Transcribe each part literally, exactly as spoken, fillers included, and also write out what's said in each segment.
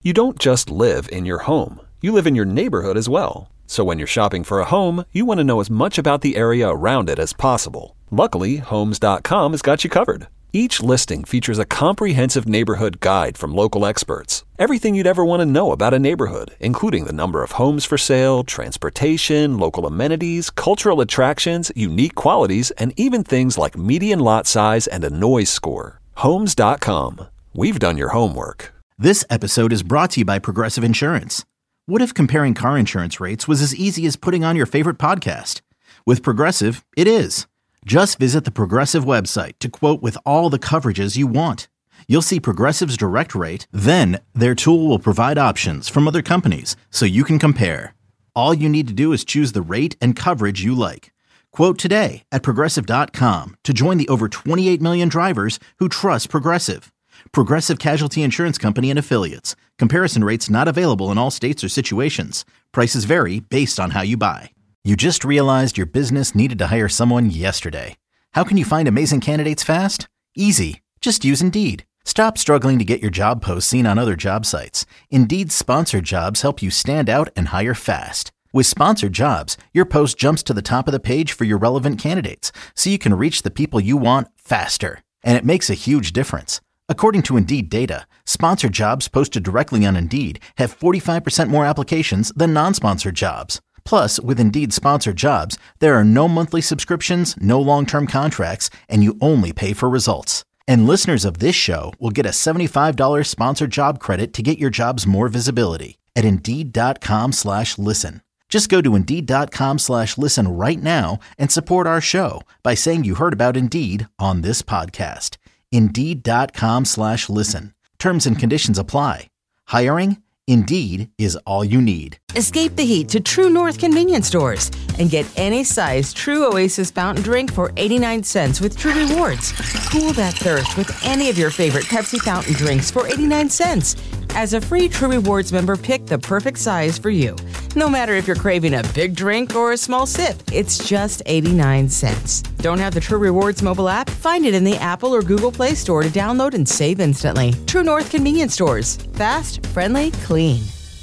You don't just live in your home. You live in your neighborhood as well. So when you're shopping for a home, you want to know as much about the area around it as possible. Luckily, Homes dot com has got you covered. Each listing features a comprehensive neighborhood guide from local experts. Everything you'd ever want to know about a neighborhood, including the number of homes for sale, transportation, local amenities, cultural attractions, unique qualities, and even things like median lot size and a noise score. Homes dot com. We've done your homework. This episode is brought to you by Progressive Insurance. What if comparing car insurance rates was as easy as putting on your favorite podcast? With Progressive, it is. Just visit the Progressive website to quote with all the coverages you want. You'll see Progressive's direct rate, then their tool will provide options from other companies so you can compare. All you need to do is choose the rate and coverage you like. Quote today at Progressive dot com to join the over twenty-eight million drivers who trust Progressive. Progressive Casualty Insurance Company and Affiliates. Comparison rates not available in all states or situations. Prices vary based on how you buy. You just realized your business needed to hire someone yesterday. How can you find amazing candidates fast? Easy. Just use Indeed. Stop struggling to get your job posts seen on other job sites. Indeed's sponsored jobs help you stand out and hire fast. With sponsored jobs, your post jumps to the top of the page for your relevant candidates, so you can reach the people you want faster. And it makes a huge difference. According to Indeed data, sponsored jobs posted directly on Indeed have forty-five percent more applications than non-sponsored jobs. Plus, with Indeed sponsored jobs, there are no monthly subscriptions, no long-term contracts, and you only pay for results. And listeners of this show will get a seventy-five dollars sponsored job credit to get your jobs more visibility at Indeed.com slash listen. Just go to Indeed.com slash listen right now and support our show by saying you heard about Indeed on this podcast. Indeed.com slash listen. Terms and conditions apply. Hiring? Indeed is all you need. Escape the heat to True North convenience stores and get any size True Oasis fountain drink for eighty-nine cents with True Rewards. Cool that thirst with any of your favorite Pepsi fountain drinks for eighty-nine cents. As a free True Rewards member, pick the perfect size for you. No matter if you're craving a big drink or a small sip, it's just eighty-nine cents. Don't have the True Rewards mobile app? Find it in the Apple or Google Play Store to download and save instantly. True North convenience stores. Fast, friendly, clean.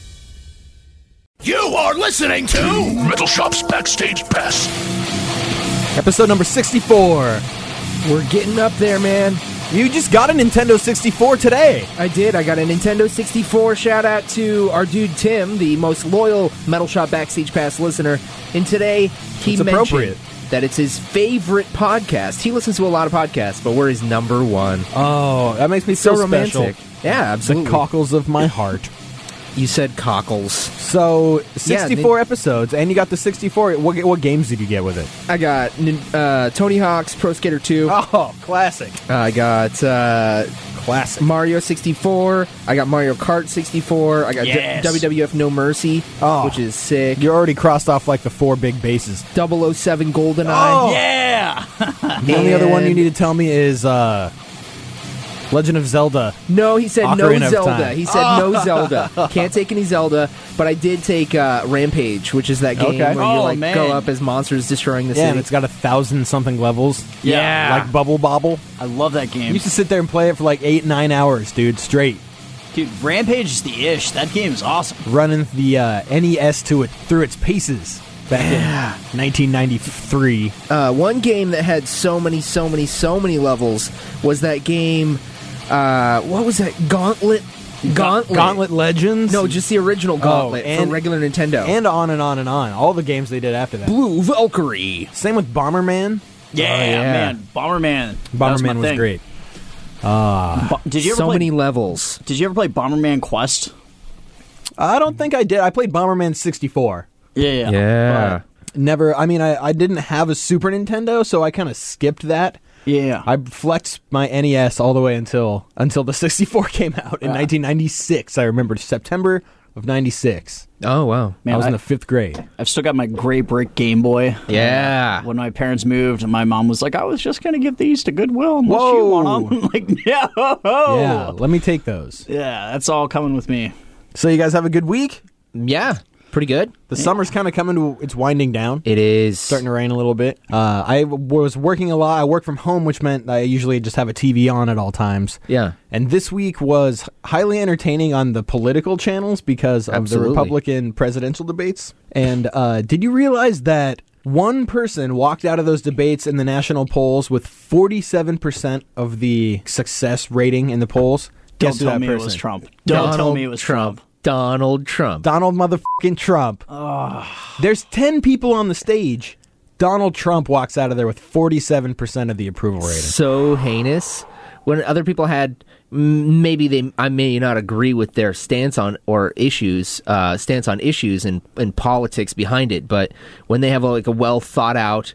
You are listening to Metal Shop's Backstage Pass. Episode number sixty-four. We're getting up there, man. You just got a Nintendo sixty-four today. I did. I got a Nintendo sixty-four. Shout out to our dude Tim, the most loyal Metal Shop Backstage Pass listener. And today, he it's mentioned that it's his favorite podcast. He listens to a lot of podcasts, but we're his number one. Oh, that makes me so, so romantic. Special. Yeah, absolutely. The cockles of my heart. You said cockles. So, sixty-four yeah, episodes, and you got the sixty-four. What, what games did you get with it? I got uh, Tony Hawk's Pro Skater two. Oh, classic. I got uh, classic Mario sixty-four. I got Mario Kart sixty-four. I got yes. D- W W F No Mercy, oh, which is sick. You're already crossed off like the four big bases. double oh seven GoldenEye. Oh, yeah! The only other one you need to tell me is... Uh, Legend of Zelda. No, he said Ocarina no of Zelda. Time. He said oh. no Zelda. Can't take any Zelda, but I did take uh, Rampage, which is that game okay. where oh, you like man. go up as monsters destroying the yeah, city. and it's got a thousand something levels. Yeah. Like Bubble Bobble. I love that You game. used to sit there and play it for like eight, nine hours, dude, straight. Dude, Rampage is the ish. That game is awesome. Running the uh, N E S to it through its paces back Yeah. in nineteen ninety-three. Uh, one game that had so many, so many, so many levels was that game... Uh, what was that? Gauntlet? Gauntlet. Gauntlet Legends? No, just the original Gauntlet oh, and, for regular Nintendo. And on and on and on. All the games they did after that. Blue Valkyrie. Same with Bomberman. Yeah, Oh, yeah. man. Bomberman. That Bomberman was, my was thing. great. Uh, Bo- did you ever so play, many levels. Did you ever play Bomberman Quest? I don't think I did. I played Bomberman sixty-four. Yeah, yeah. Yeah. Never, I mean, I, I didn't have a Super Nintendo, so I kind of skipped that. Yeah. I flexed my N E S all the way until until the sixty-four came out in Yeah. nineteen ninety-six. I remember September of ninety-six. Oh, wow. Man, I was I, in the fifth grade. I've still got my gray brick Game Boy. Yeah. When my parents moved, my mom was like, I was just going to give these to Goodwill unless Whoa. you want them. I'm like, yeah. ho-ho. Yeah, let me take those. Yeah, that's all coming with me. So you guys have a good week? Yeah. Pretty good. The summer's kind of coming to, it's winding down. It is. Starting to rain a little bit. Uh, I w- was working a lot. I work from home, which meant I usually just have a T V on at all times. Yeah. And this week was highly entertaining on the political channels because of Absolutely. the Republican presidential debates. And uh, did you realize that one person walked out of those debates in the national polls with forty-seven percent of the success rating in the polls? Don't Guess who tell that me person? it was Trump. Don't Donald tell me it was Trump. Donald Trump. Donald motherfucking Trump. There's ten people on the stage. Donald Trump walks out of there with forty-seven percent of the approval rating. So heinous. When other people had, m- maybe they, I may not agree with their stance on or issues, uh, stance on issues and, and politics behind it. But when they have a, like a well thought out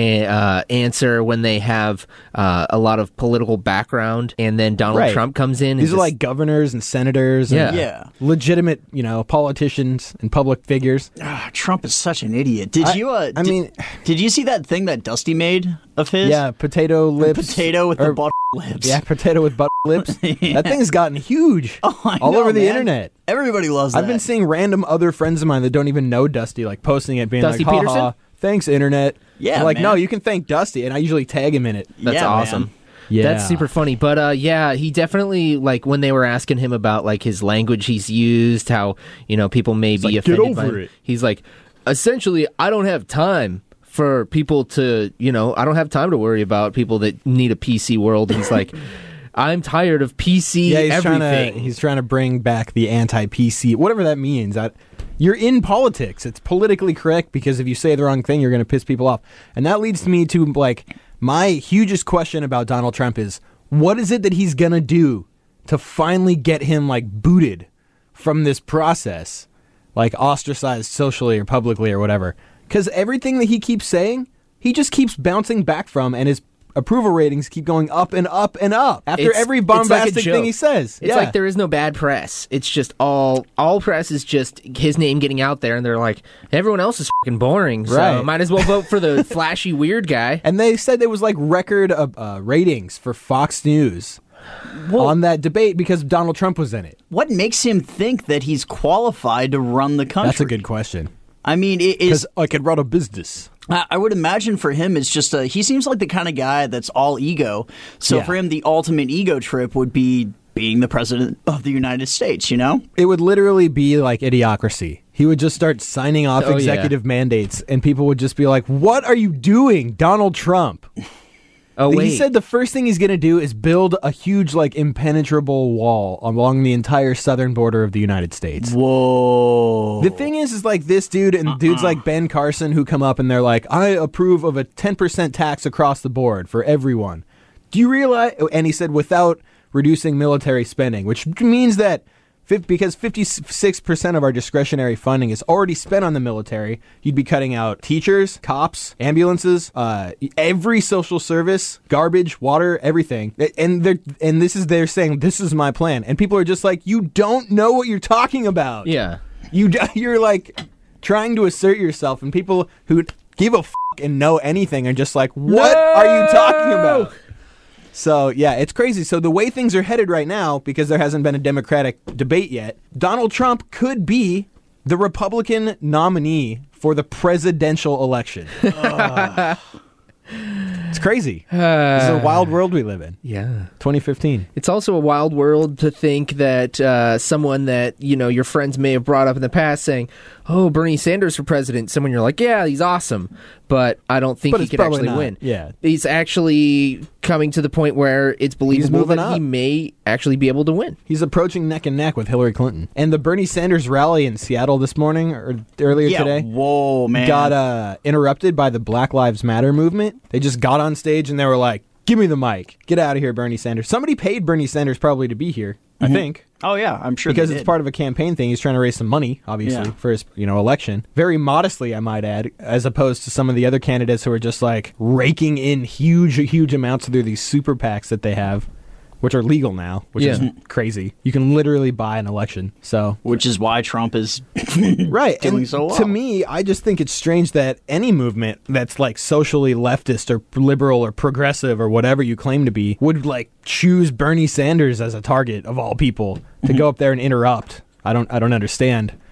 uh, answer, when they have uh, a lot of political background, and then Donald Right. Trump comes in, and These are just- like governors and senators and Yeah. Yeah. legitimate, you know, politicians and public figures. Ah, Trump is such an idiot. Did I- you? Uh, I did, mean- did you see that thing that Dusty made of his? Yeah, potato lips. Potato with the or- butt lips. Yeah, potato with butt lips. That thing's gotten huge. Oh, I all know, over the man. internet. Everybody loves that. I've been seeing random other friends of mine that don't even know Dusty, like posting it, being Dusty like, "Ha Peterson? ha, thanks, internet." Yeah, I'm like, man. no, you can thank Dusty, and I usually tag him in it. That's Yeah, awesome. man. Yeah, That's super funny. But uh, yeah, he definitely, like, when they were asking him about like his language he's used, how, you know, people may be like, "Get offended by over him," it. he's like, essentially, I don't have time for people to, you know, I don't have time to worry about people that need a P C world. He's like, I'm tired of P C Yeah, he's everything. trying to he's trying to bring back the anti-P C, whatever that means. I, you're in politics. It's politically correct because if you say the wrong thing, you're going to piss people off. And that leads me to like my hugest question about Donald Trump is what is it that he's going to do to finally get him like booted from this process, like ostracized socially or publicly or whatever? Because everything that he keeps saying, he just keeps bouncing back from, and his approval ratings keep going up and up and up after It's- every it's like a bombastic joke. thing he says. It's yeah. like there is no bad press. It's just all all press is just his name getting out there, and they're like, everyone else is fucking boring, so Right. might as well vote for the flashy weird guy. And they said there was like record uh, uh, ratings for Fox News on that debate because Donald Trump was in it. What makes him think that he's qualified to run the country? That's a good question. I mean, it Because is. I could run a business. I I would imagine for him, it's just a, he seems like the kind of guy that's all ego. So Yeah. for him, the ultimate ego trip would be being the president of the United States. You know? It would literally be like idiocracy. He would just start signing off Oh, yeah. executive mandates, and people would just be like, "What are you doing, Donald Trump?" Oh wait, He said the first thing he's going to do is build a huge, like, impenetrable wall along the entire southern border of the United States. Whoa. The thing is, is like this dude and dudes like Ben Carson who come up and they're like, I approve of a ten percent tax across the board for everyone. Do you realize? And he said without reducing military spending, which means that fif- because fifty-six percent of our discretionary funding is already spent on the military, you'd be cutting out teachers, cops, ambulances, uh, every social service, garbage, water, everything. And they're and this is they're saying this is my plan, and people are just like, you don't know what you're talking about. yeah. You you're like trying to assert yourself, and people who give a f- and know anything are just like, what are you talking about? So yeah, it's crazy. So the way things are headed right now, because there hasn't been a Democratic debate yet, Donald Trump could be the Republican nominee for the presidential election. It's crazy. This is a wild world we live in. Yeah. twenty fifteen. It's also a wild world to think that uh, someone that, you know, your friends may have brought up in the past saying, oh, Bernie Sanders for president. Someone you're like, yeah, he's awesome, but I don't think But he it's could probably actually not. win. Yeah. He's actually coming to the point where it's believable moving that he up. may actually be able to win. He's approaching neck and neck with Hillary Clinton. And the Bernie Sanders rally in Seattle this morning or earlier yeah. today Whoa, man. got uh, interrupted by the Black Lives Matter movement. They just got on stage and they were like, give me the mic. Get out of here, Bernie Sanders. Somebody paid Bernie Sanders probably to be here, I think. Oh yeah, I'm sure Because they it's did. part of a campaign thing. He's trying to raise some money, obviously, Yeah. for his you know election. Very modestly, I might add, as opposed to some of the other candidates who are just like raking in huge, huge amounts through these super PACs that they have, which are legal now, which is Yeah. crazy. You can literally buy an election. So Which is why Trump is right, doing and so well. to me, I just think it's strange that any movement that's like socially leftist or liberal or progressive or whatever you claim to be would like choose Bernie Sanders as a target of all people to go up there and interrupt. I don't, I don't understand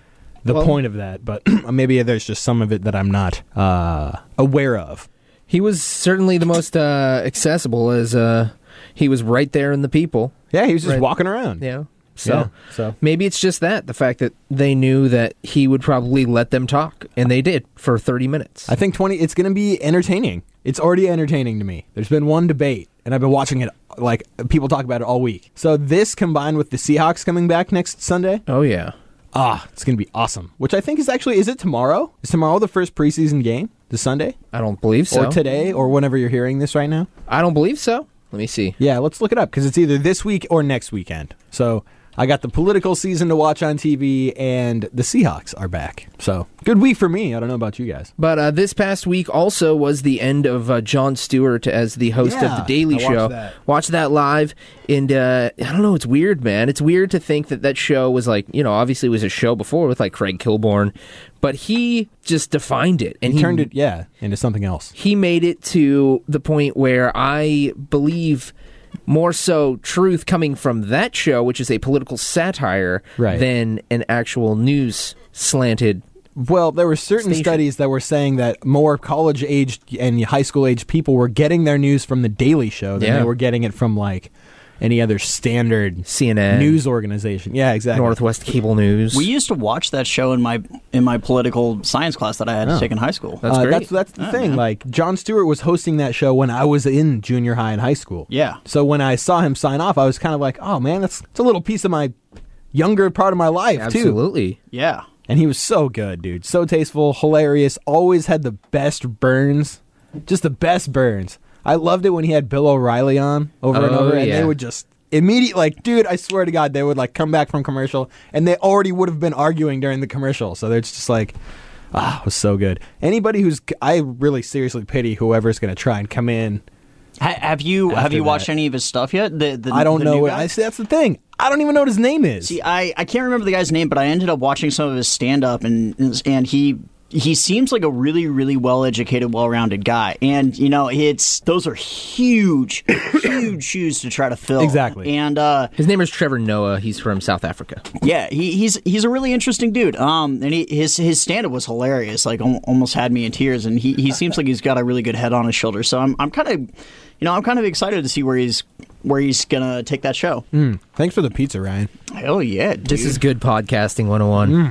the Well- point of that, but maybe there's just some of it that I'm not uh, aware of. He was certainly the most uh, accessible, as uh, he was right there in the people. Yeah, he was just Right. walking around. Yeah. So, Yeah, so. maybe it's just that, the fact that they knew that he would probably let them talk, and they did for thirty minutes. I think twenty. It's going to be entertaining. It's already entertaining to me. There's been one debate, and I've been watching it. Like people talk about it all week. So this combined with the Seahawks coming back next Sunday, Oh, yeah. ah, it's going to be awesome. Which I think is actually is it tomorrow? Is tomorrow the first preseason game? The Sunday I don't believe so. or today or whenever you're hearing this right now? I don't believe so. Let me see. Yeah, let's look it up because it's either this week or next weekend. So I got the political season to watch on T V, and the Seahawks are back. So good week for me. I don't know about you guys. But uh, this past week also was the end of uh, Jon Stewart as the host Yeah, of The Daily I watched Show. that. Watch that live, and uh, I don't know, it's weird, man. It's weird to think that that show was like, you know, obviously it was a show before with like Craig Kilborn, but he just defined it. And He turned it, yeah, into something else. He made it to the point where I believe more so truth coming from that show, which is a political satire, Right. than an actual news slanted. Well, there were certain Station. studies that were saying that more college-aged and high school-aged people were getting their news from The Daily Show than Yeah. they were getting it from, like, any other standard C N N, news organization. Yeah, exactly. Northwest Cable News. We used to watch that show in my in my political science class that I had Oh. to take in high school. That's Uh, great. That's, that's the thing. Like, Jon Stewart was hosting that show when I was in junior high and high school. Yeah. So when I saw him sign off, I was kind of like, oh, man, that's, that's a little piece of my younger part of my life, too. Absolutely. Yeah. And he was so good, dude. So tasteful, hilarious, always had the best burns. Just the best burns. I loved it when he had Bill O'Reilly on over and Oh, over, and yeah. they would just immediately, like, dude, I swear to God, they would, like, come back from commercial, and they already would have been arguing during the commercial. So they're just like, ah, it was so good. Anybody who's, I really seriously pity whoever's going to try and come in. Ha- have you have After you watched that. any of his stuff yet? The, the I don't the know. new What, guy? I see, that's the thing. I don't even know what his name is. See, I, I can't remember the guy's name, but I ended up watching some of his stand up, and and he he seems like a really really well educated, well rounded guy. And you know, it's those are huge, huge shoes to try to fill. Exactly. And uh, His name is Trevor Noah. He's from South Africa. yeah, he, he's he's a really interesting dude. Um, and he, his his stand up was hilarious. Like al- almost had me in tears. And he, he seems like he's got a really good head on his shoulder. So I'm I'm kind of, you know, I'm kind of excited to see where he's where he's gonna take that show. Mm, thanks for the pizza, Ryan. Hell yeah, dude. This is good podcasting one oh one.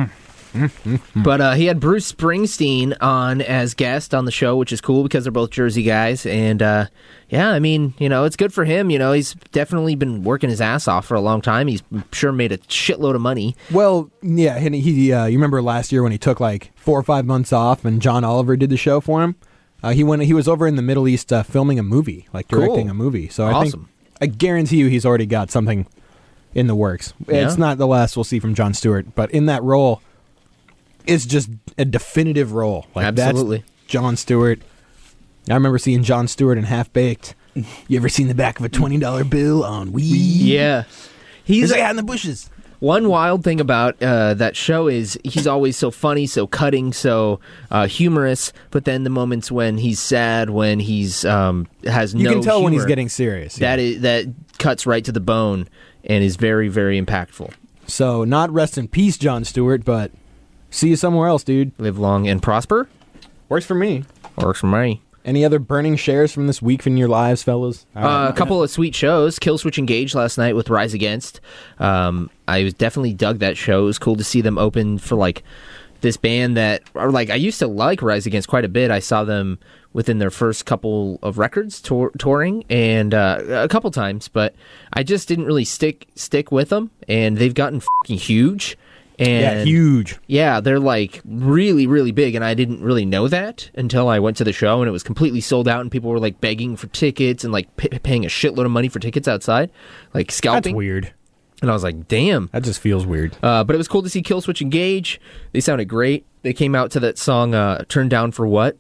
But uh, he had Bruce Springsteen on as guest on the show, which is cool because they're both Jersey guys. And uh, yeah, I mean, you know, it's good for him. You know, he's definitely been working his ass off for a long time. He's sure made a shitload of money. Well, yeah, and he. Uh, you remember last year when he took like four or five months off, and John Oliver did the show for him. Uh, he went. He was over in the Middle East uh, filming a movie, like directing Cool. a movie. So I Awesome. think I guarantee you, he's already got something in the works. Yeah. It's not the last we'll see from Jon Stewart, but in that role, it's just a definitive role. Like Absolutely. that's Jon Stewart. I remember seeing Jon Stewart in Half Baked. You ever seen the back of a twenty dollar bill on Wii? Yeah. He's He's like out in the bushes. One wild thing about uh, that show is he's always so funny, so cutting, so uh, humorous. But then the moments when he's sad, when he's um, has You no can tell when he's humor, getting serious. That yeah. is that cuts right to the bone and is very, very impactful. So, not rest in peace, Jon Stewart, but see you somewhere else, dude. Live long and prosper. Works for me. Works for me. Any other burning shares from this week in your lives, fellas? All right. Uh, a couple of sweet shows. Killswitch Engage last night with Rise Against. Um, I was definitely dug that show. It was cool to see them open for like this band that, or like I used to like Rise Against quite a bit. I saw them within their first couple of records tour- touring and uh, a couple times, but I just didn't really stick stick with them. And they've gotten fucking huge. And yeah, huge. Yeah, they're like really, really big, and I didn't really know that until I went to the show, and it was completely sold out, and people were like begging for tickets and like p- paying a shitload of money for tickets outside, like scalping. That's weird. And I was like, damn. That just feels weird. Uh, but it was cool to see Killswitch Engage. They sounded great. They came out to that song, uh, Turn Down for What?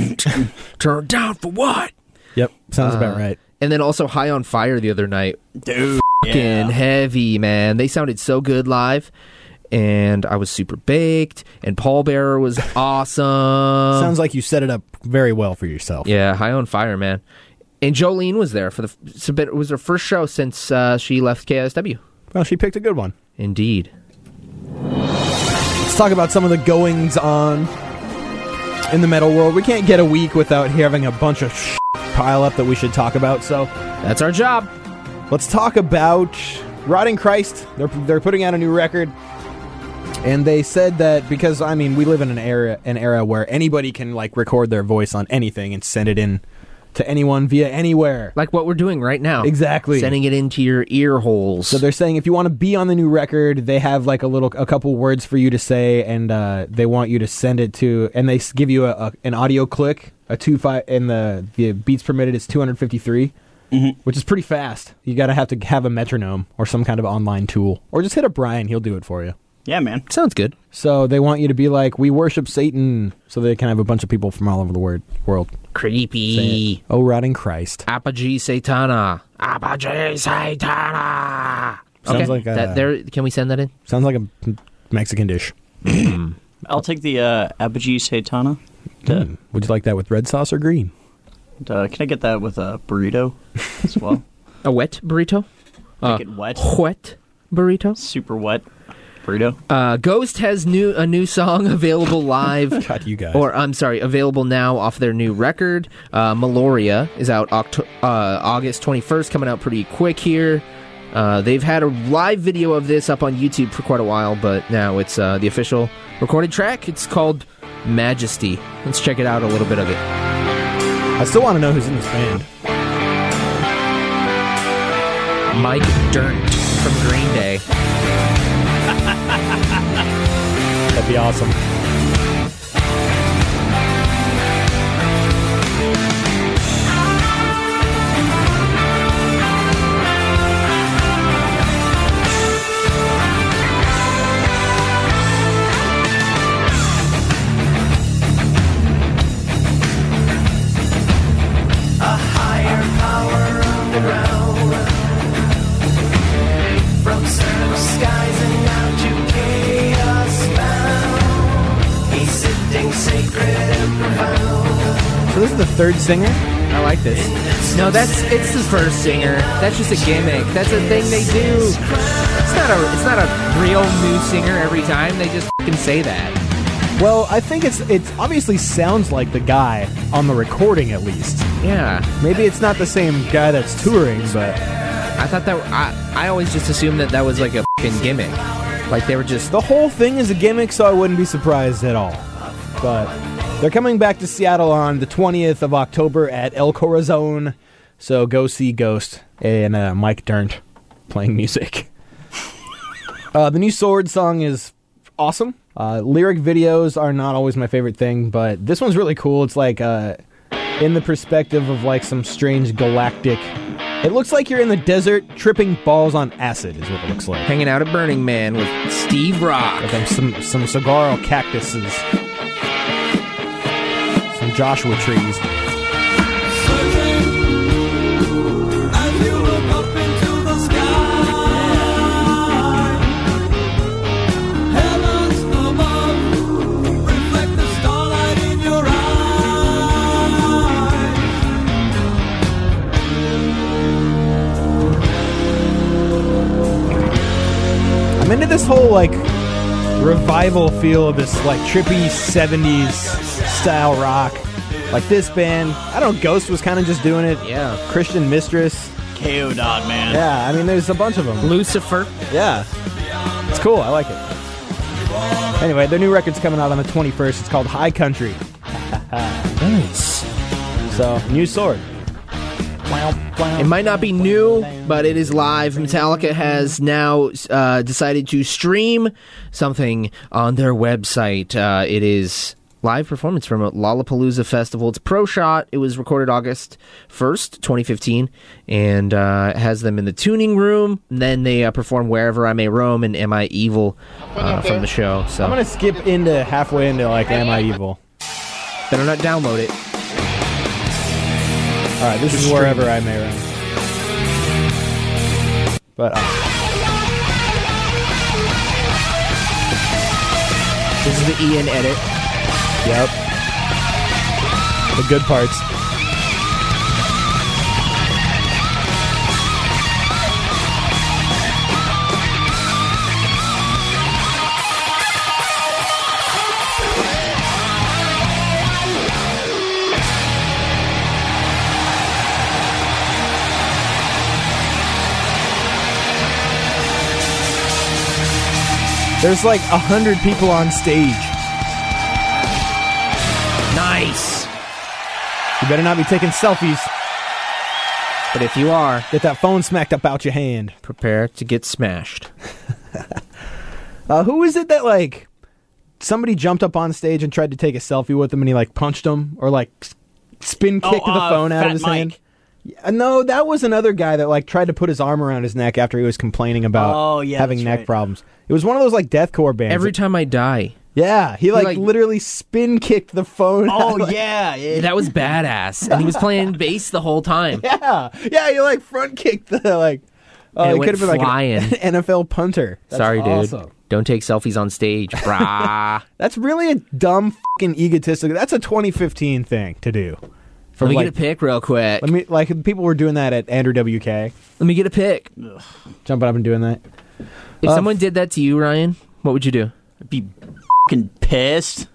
Turn Down for What? Yep, sounds Uh, about right. And then also High on Fire the other night. dude. Fucking Yeah. heavy, man. They sounded so good live. And I was super baked, and Paul Bearer was awesome. Sounds like you set it up very well for yourself. Yeah, High on Fire, man. And Jolene was there for the. It was her first show since uh, she left K S W. Well, she picked a good one. Indeed. It's talk about some of the goings on in the metal world. We can't get a week without having a bunch of sh- pile up that we should talk about. So That's our job. let's talk about Rotting Christ. They're they're putting out a new record, and they said that because I mean we live in an era an era where anybody can like record their voice on anything and send it in to anyone via anywhere. Like what we're doing right now. Exactly. Sending it into your ear holes. So they're saying if you want to be on the new record, they have like a little, a couple words for you to say, and uh, they want you to send it to, and they s- give you a, a an audio click, a two five, and the the beats permitted is two hundred fifty-three, Mm-hmm. which is pretty fast. You got to have to have a metronome or some kind of online tool, or just hit up Brian, he'll do it for you. Yeah, man. Sounds good. So they want you to be like, we worship Satan, so they can have a bunch of people from all over the word, world. Creepy. Oh, Rotting Christ. Apogee Satana. Apogee Satana. Sounds okay. like a- that, there. Can we send that in? Sounds like a Mexican dish. I'll take the uh, Apogee Satana. Mm. Would you like that with red sauce or green? Uh, can I get that with a burrito as well? A wet burrito? Make Uh, it wet. Wet burrito? Super wet burrito. Uh, Ghost has new a new song available live. God, you guys. Or, I'm sorry, available now off their new record. Uh, Meloria is out Octo- uh, August twenty-first, coming out pretty quick here. Uh, they've had a live video of this up on YouTube for quite a while, but now it's uh, the official recorded track. It's called Majesty. Let's check it out, a little bit of it. I still want to know who's in this band. Mike Dirnt from Green Day. That'd be awesome. So this is the third singer? I like this. No, that's it's the first singer. That's just a gimmick. That's a thing they do. It's not a it's not a real new singer every time. They just fucking say that. Well, I think it's it obviously sounds like the guy on the recording at least. Yeah. Maybe it's not the same guy that's touring, but I thought that I I always just assumed that that was like a fucking gimmick. Like they were just the whole thing is a gimmick, so I wouldn't be surprised at all. But they're coming back to Seattle on the twentieth of October at El Corazon, so go see Ghost and uh, Mike Dirnt playing music. uh, the new Sword song is awesome. Uh, lyric videos are not always my favorite thing, but this one's really cool. It's like uh, in the perspective of like some strange galactic. It looks like you're in the desert tripping balls on acid is what it looks like. hanging out at Burning Man with Steve Rock. Like um, some some saguaro cactuses, some Joshua trees. I'm into this whole like revival feel of this like trippy seventies style rock. Like this band, I don't know, Ghost was kind of just doing it. Yeah. Christian Mistress. K O Dot, man. Yeah, I mean, there's a bunch of them. Lucifer. Yeah. It's cool. I like it. Anyway, their new record's coming out on the twenty-first. It's called High Country. Nice. So, new Sword. It might not be new, but it is live. Metallica has now uh, decided to stream something on their website. Uh, it is live performance from a Lollapalooza festival. It's a pro shot. It was recorded August first, twenty fifteen, and uh, has them in the tuning room. And then they uh, perform Wherever I May Roam and Am I Evil uh, from the show. So I'm going to skip into halfway into like Am I Evil? better not download it. All right, this Just is stream Wherever it. I May Roam. But uh, This is the Ian edit. yep, the good parts. There's like a hundred people on stage. Nice. You better not be taking selfies. But if you are, get that phone smacked up out your hand. Prepare to get smashed. uh, who is it that like somebody jumped up on stage and tried to take a selfie with him and he like punched him or like spin kicked oh, the uh, phone out Fat of his Mike. hand? Yeah, no, that was another guy that like tried to put his arm around his neck after he was complaining about oh, yeah, having neck right. problems. It was one of those like deathcore bands. Every time I die. Yeah, he like, like- literally spin kicked the phone. Oh out, like- yeah, yeah. That was badass. And he was playing bass the whole time. yeah, yeah. He like front kicked the like. Oh, And it he went could have been flying. like an N F L punter. That's Sorry, dude. awesome. Don't take selfies on stage, brah. That's really a dumb fucking egotistical. That's a twenty fifteen thing to do. For Let me like, get a pic real quick. Let me like people were doing that at Andrew W K. Let me get a pic. Jumping up and doing that. If Uh, someone did that to you, Ryan, what would you do? I'd be fucking pissed.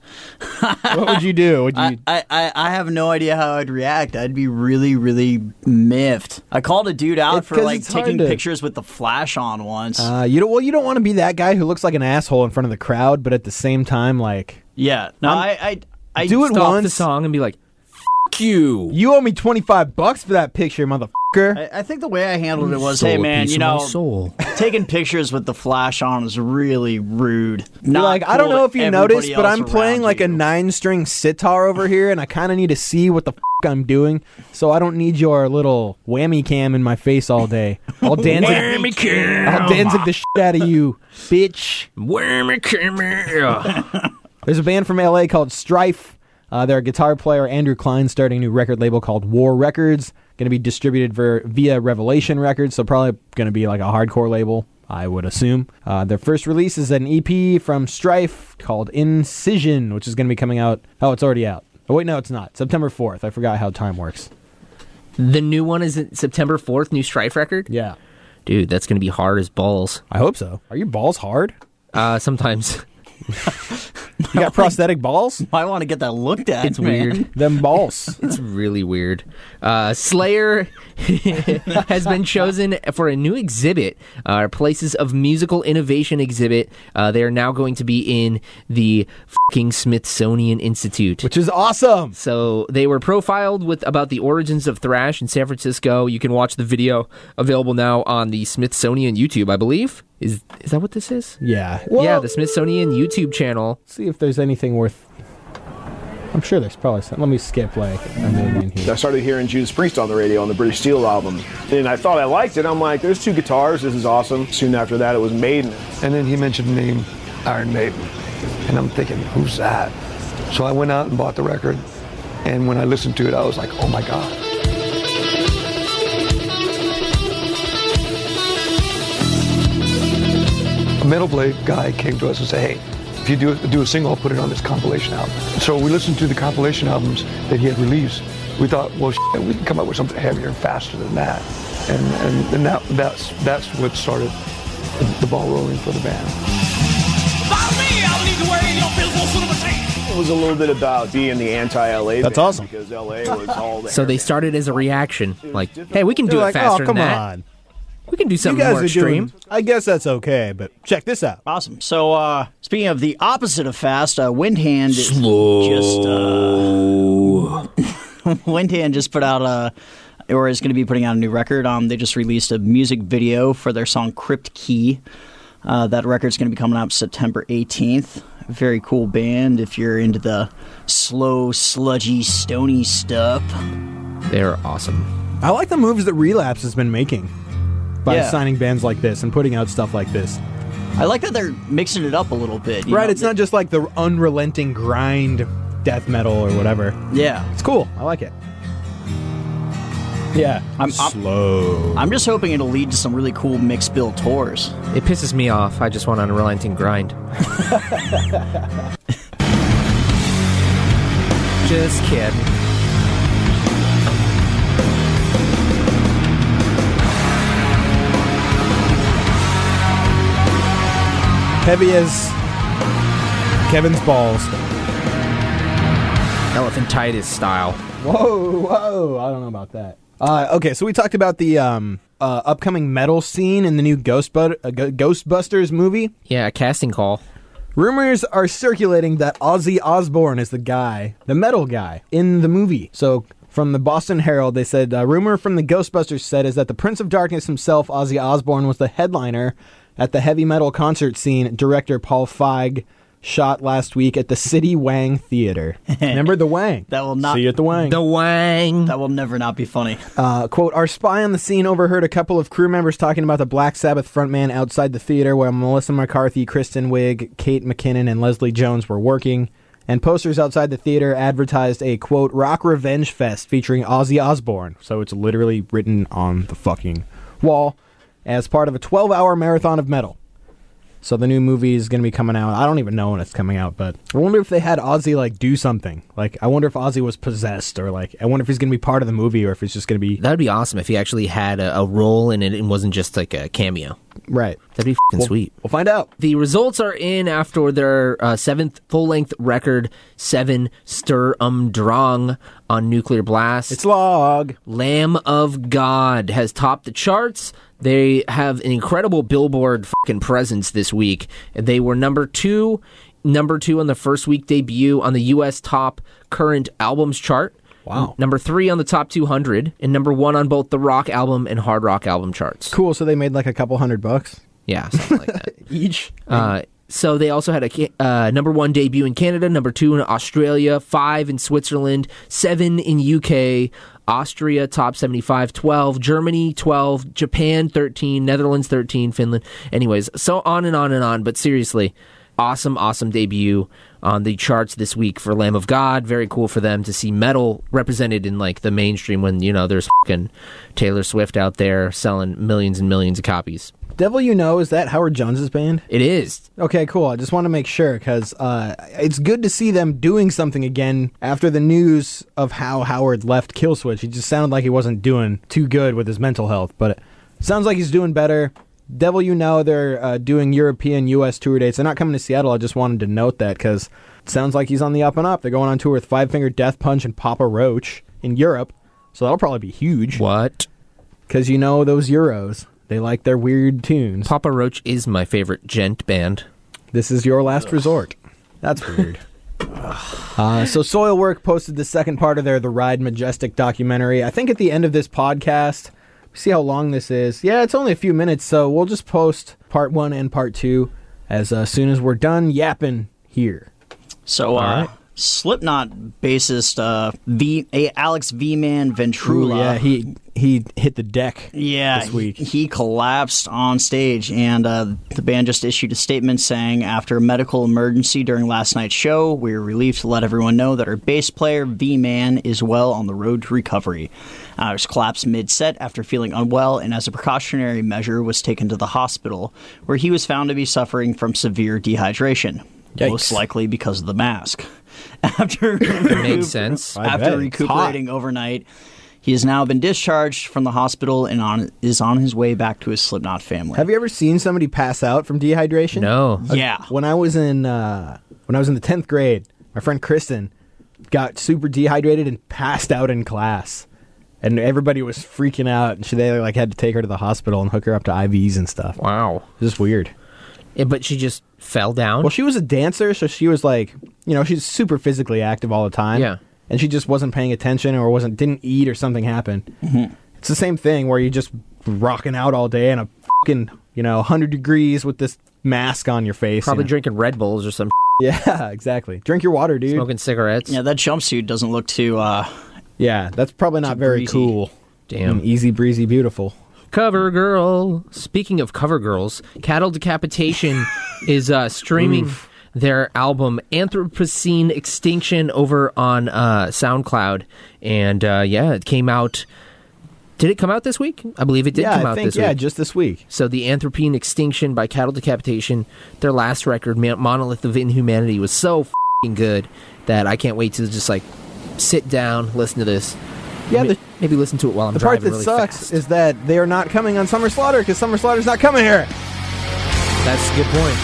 What would you do? Would you? I, I, I I have no idea how I'd react. I'd be really, really miffed. I called a dude out It's for 'cause like it's hard taking to- pictures with the flash on once. uh, you don't. Well, you don't want to be that guy who looks like an asshole in front of the crowd, but at the same time, like, yeah. No, I'm- I, I, I do it Stop once. the song and be like, "Fuck you." You owe me twenty five bucks for that picture, motherfucker. I, I think the way I handled it was, Stole hey a man, piece you of my know, soul. taking pictures with the flash on is really rude. You're Not like, I don't cool know to if you everybody noticed, but else I'm playing around like you. a nine string sitar over here, and I kind of need to see what the f- I'm doing, so I don't need your little whammy cam in my face all day. I'll Danzig, Whammy cam. I'll Danzig the shit out of you, bitch. Whammy cam. There's a band from L A called Strife. Uh, their guitar player, Andrew Klein, starting a new record label called War Records. Going to be distributed ver- via Revelation Records, so probably going to be like a hardcore label, I would assume. Uh, their first release is an E P from Strife called Incision, which is going to be coming out. Oh, it's already out. Oh, wait, no, it's not. September fourth. I forgot how time works. The new one is September fourth, new Strife record? Yeah. Dude, that's going to be hard as balls. I hope so. Are your balls hard? Uh, sometimes. You got prosthetic balls? I want to get that looked at. It's man. weird. Them balls. It's really weird. Uh, Slayer has been chosen for a new exhibit, uh, Places of Musical Innovation exhibit. Uh, they are now going to be in the fucking Smithsonian Institute. Which is awesome. So they were profiled with about the origins of thrash in San Francisco. You can watch the video available now on the Smithsonian YouTube, I believe. Is is that what this is? Yeah. yeah, the Smithsonian YouTube channel. See if there's anything worth... I'm sure there's probably some. Let me skip like a million here. I started hearing Judas Priest on the radio on the British Steel album, and I thought I liked it. I'm like, there's two guitars, this is awesome. Soon after that, it was Maiden. And then he mentioned the name Iron Maiden, and I'm thinking, who's that? So I went out and bought the record, and when I listened to it, I was like, oh my God. A Metal Blade guy came to us and said, hey, if you do, do a single, I'll put it on this compilation album. So we listened to the compilation albums that he had released. We thought, well, shit, we can come up with something heavier and faster than that. And, and, and that, that's, that's what started the, the ball rolling for the band. It was a little bit about being the anti-L A That's band, awesome. because L A was all the So they started as a reaction, like, hey, we can do They're it like, faster oh, come than that. on. We can do You something guys more are extreme. doing... I guess that's okay, but check this out. Awesome. So, uh, speaking of the opposite of fast, uh, Windhand is Slow. just uh, Windhand just put out a, or is going to be putting out a new record. Um, they just released a music video for their song "Crypt Key." Uh, that record's going to be coming out September eighteenth. Very cool band if you're into the slow, sludgy, stony stuff. They're awesome. I like the moves that Relapse has been making by Yeah. signing bands like this and putting out stuff like this. I like that they're mixing it up a little bit. you Right, know, it's not just like the unrelenting grind death metal or whatever. Yeah. It's cool. I like it. Yeah. I'm, I'm, Slow. I'm just hoping it'll lead to some really cool mixed bill tours. It pisses me off. I just want an unrelenting grind. Just kidding. Heavy as Kevin's balls. Elephantitis style. Whoa, whoa. I don't know about that. Uh, okay, so we talked about the um, uh, upcoming metal scene in the new Ghostbud- uh, G- Ghostbusters movie. Yeah, a casting call. Rumors are circulating that Ozzy Osbourne is the guy, the metal guy, in the movie. So from the Boston Herald, they said, a rumor from the Ghostbusters set is that the Prince of Darkness himself, Ozzy Osbourne, was the headliner at the heavy metal concert scene director Paul Feig shot last week at the City Wang Theater. Remember the Wang? That will not See you at the Wang. The Wang. That will never not be funny. Uh, quote, our spy on the scene overheard a couple of crew members talking about the Black Sabbath frontman outside the theater where Melissa McCarthy, Kristen Wiig, Kate McKinnon, and Leslie Jones were working. And posters outside the theater advertised a, quote, rock revenge fest featuring Ozzy Osbourne. So it's literally written on the fucking wall as part of a twelve-hour marathon of metal. So the new movie is going to be coming out. I don't even know when it's coming out, but I wonder if they had Ozzy, like, do something. Like, I wonder if Ozzy was possessed, or, like, I wonder if he's going to be part of the movie, or if it's just going to be... That would be awesome if he actually had a, a role in it and wasn't just, like, a cameo. Right. That'd be fucking We'll- sweet. We'll find out. The results are in after their uh, seventh full-length record, Seven Stir Um Drang on Nuclear Blast. It's log. Lamb of God has topped the charts. They have an incredible Billboard fucking presence this week. They were number two, number two on the first week debut on the U S top current albums chart. Wow. Number three on the top two hundred, and number one on both the rock album and hard rock album charts. Cool, so they made like a couple hundred bucks? Yeah, something like that. Each? Uh, so they also had a ca- uh, number one debut in Canada, number two in Australia, five in Switzerland, seven in U K, Austria top seventy-five, twelve, Germany twelve, Japan thirteen, Netherlands thirteen, Finland. Anyways, so on and on and on. But seriously, awesome, awesome debut on the charts this week for Lamb of God. Very cool for them to see metal represented in like the mainstream when, you know, there's fucking Taylor Swift out there selling millions and millions of copies. Devil You Know, is that Howard Jones's band? It is. Okay, cool. I just want to make sure, because uh, it's good to see them doing something again after the news of how Howard left Killswitch. He just sounded like he wasn't doing too good with his mental health, but it sounds like he's doing better. Devil You Know, they're uh, doing European U S tour dates. They're not coming to Seattle. I just wanted to note that, because it sounds like he's on the up and up. They're going on tour with Five Finger Death Punch and Papa Roach in Europe, so that'll probably be huge. What? Because you know those Euros. They like their weird tunes. Papa Roach is my favorite gent band. This is your last resort. That's weird. uh, so Soilwork posted the second part of their The Ride Majestic documentary. I think at the end of this podcast, see how long this is. Yeah, it's only a few minutes, so we'll just post part one and part two as uh, soon as we're done yapping here. So, uh, right. Slipknot bassist uh, v, a, Alex V-Man Ventrula. Ooh, yeah, he he hit the deck Yeah, this week. He, he collapsed on stage, and uh, the band just issued a statement saying, after a medical emergency during last night's show, we are relieved to let everyone know that our bass player, V-Man, is well on the road to recovery. Uh, he was collapsed mid-set after feeling unwell, and as a precautionary measure was taken to the hospital, where he was found to be suffering from severe dehydration. Yikes. Most likely because of the mask. After Makes sense. I After bet. It's recuperating overnight, he has now been discharged from the hospital and on is on his way back to his Slipknot family. Have you ever seen somebody pass out from dehydration? No. Yeah. When I was in uh, when I was in the tenth grade, my friend Kristen got super dehydrated and passed out in class, and everybody was freaking out. And she they like had to take her to the hospital and hook her up to I Vs and stuff. Wow. It was just weird. Yeah, but she just fell down? Well, she was a dancer, so she was like, you know, she's super physically active all the time. Yeah. And she just wasn't paying attention or wasn't didn't eat or something happened. Mm-hmm. It's the same thing where you just rocking out all day in a fucking, you know, one hundred degrees with this mask on your face. Probably you know? drinking Red Bulls or some Yeah, exactly. Drink your water, dude. smoking cigarettes. Yeah, that jumpsuit doesn't look too... Uh, Yeah, that's probably not very breezy. cool. Damn. And easy breezy beautiful. Cover Girl. Speaking of cover girls, Cattle Decapitation is uh, streaming Oof. their album Anthropocene Extinction over on uh, SoundCloud. And uh, yeah, it came out... Did it come out this week? I believe it did yeah, come I out think, this yeah, week. just this week. So the Anthropocene Extinction by Cattle Decapitation, their last record, Monolith of Inhumanity, was so f***ing good that I can't wait to just like sit down, listen to this. Yeah, the, Maybe listen to it while I'm the part driving that really sucks fast. is that they are not coming on Summer Slaughter because Summer Slaughter's not coming here. That's a good point.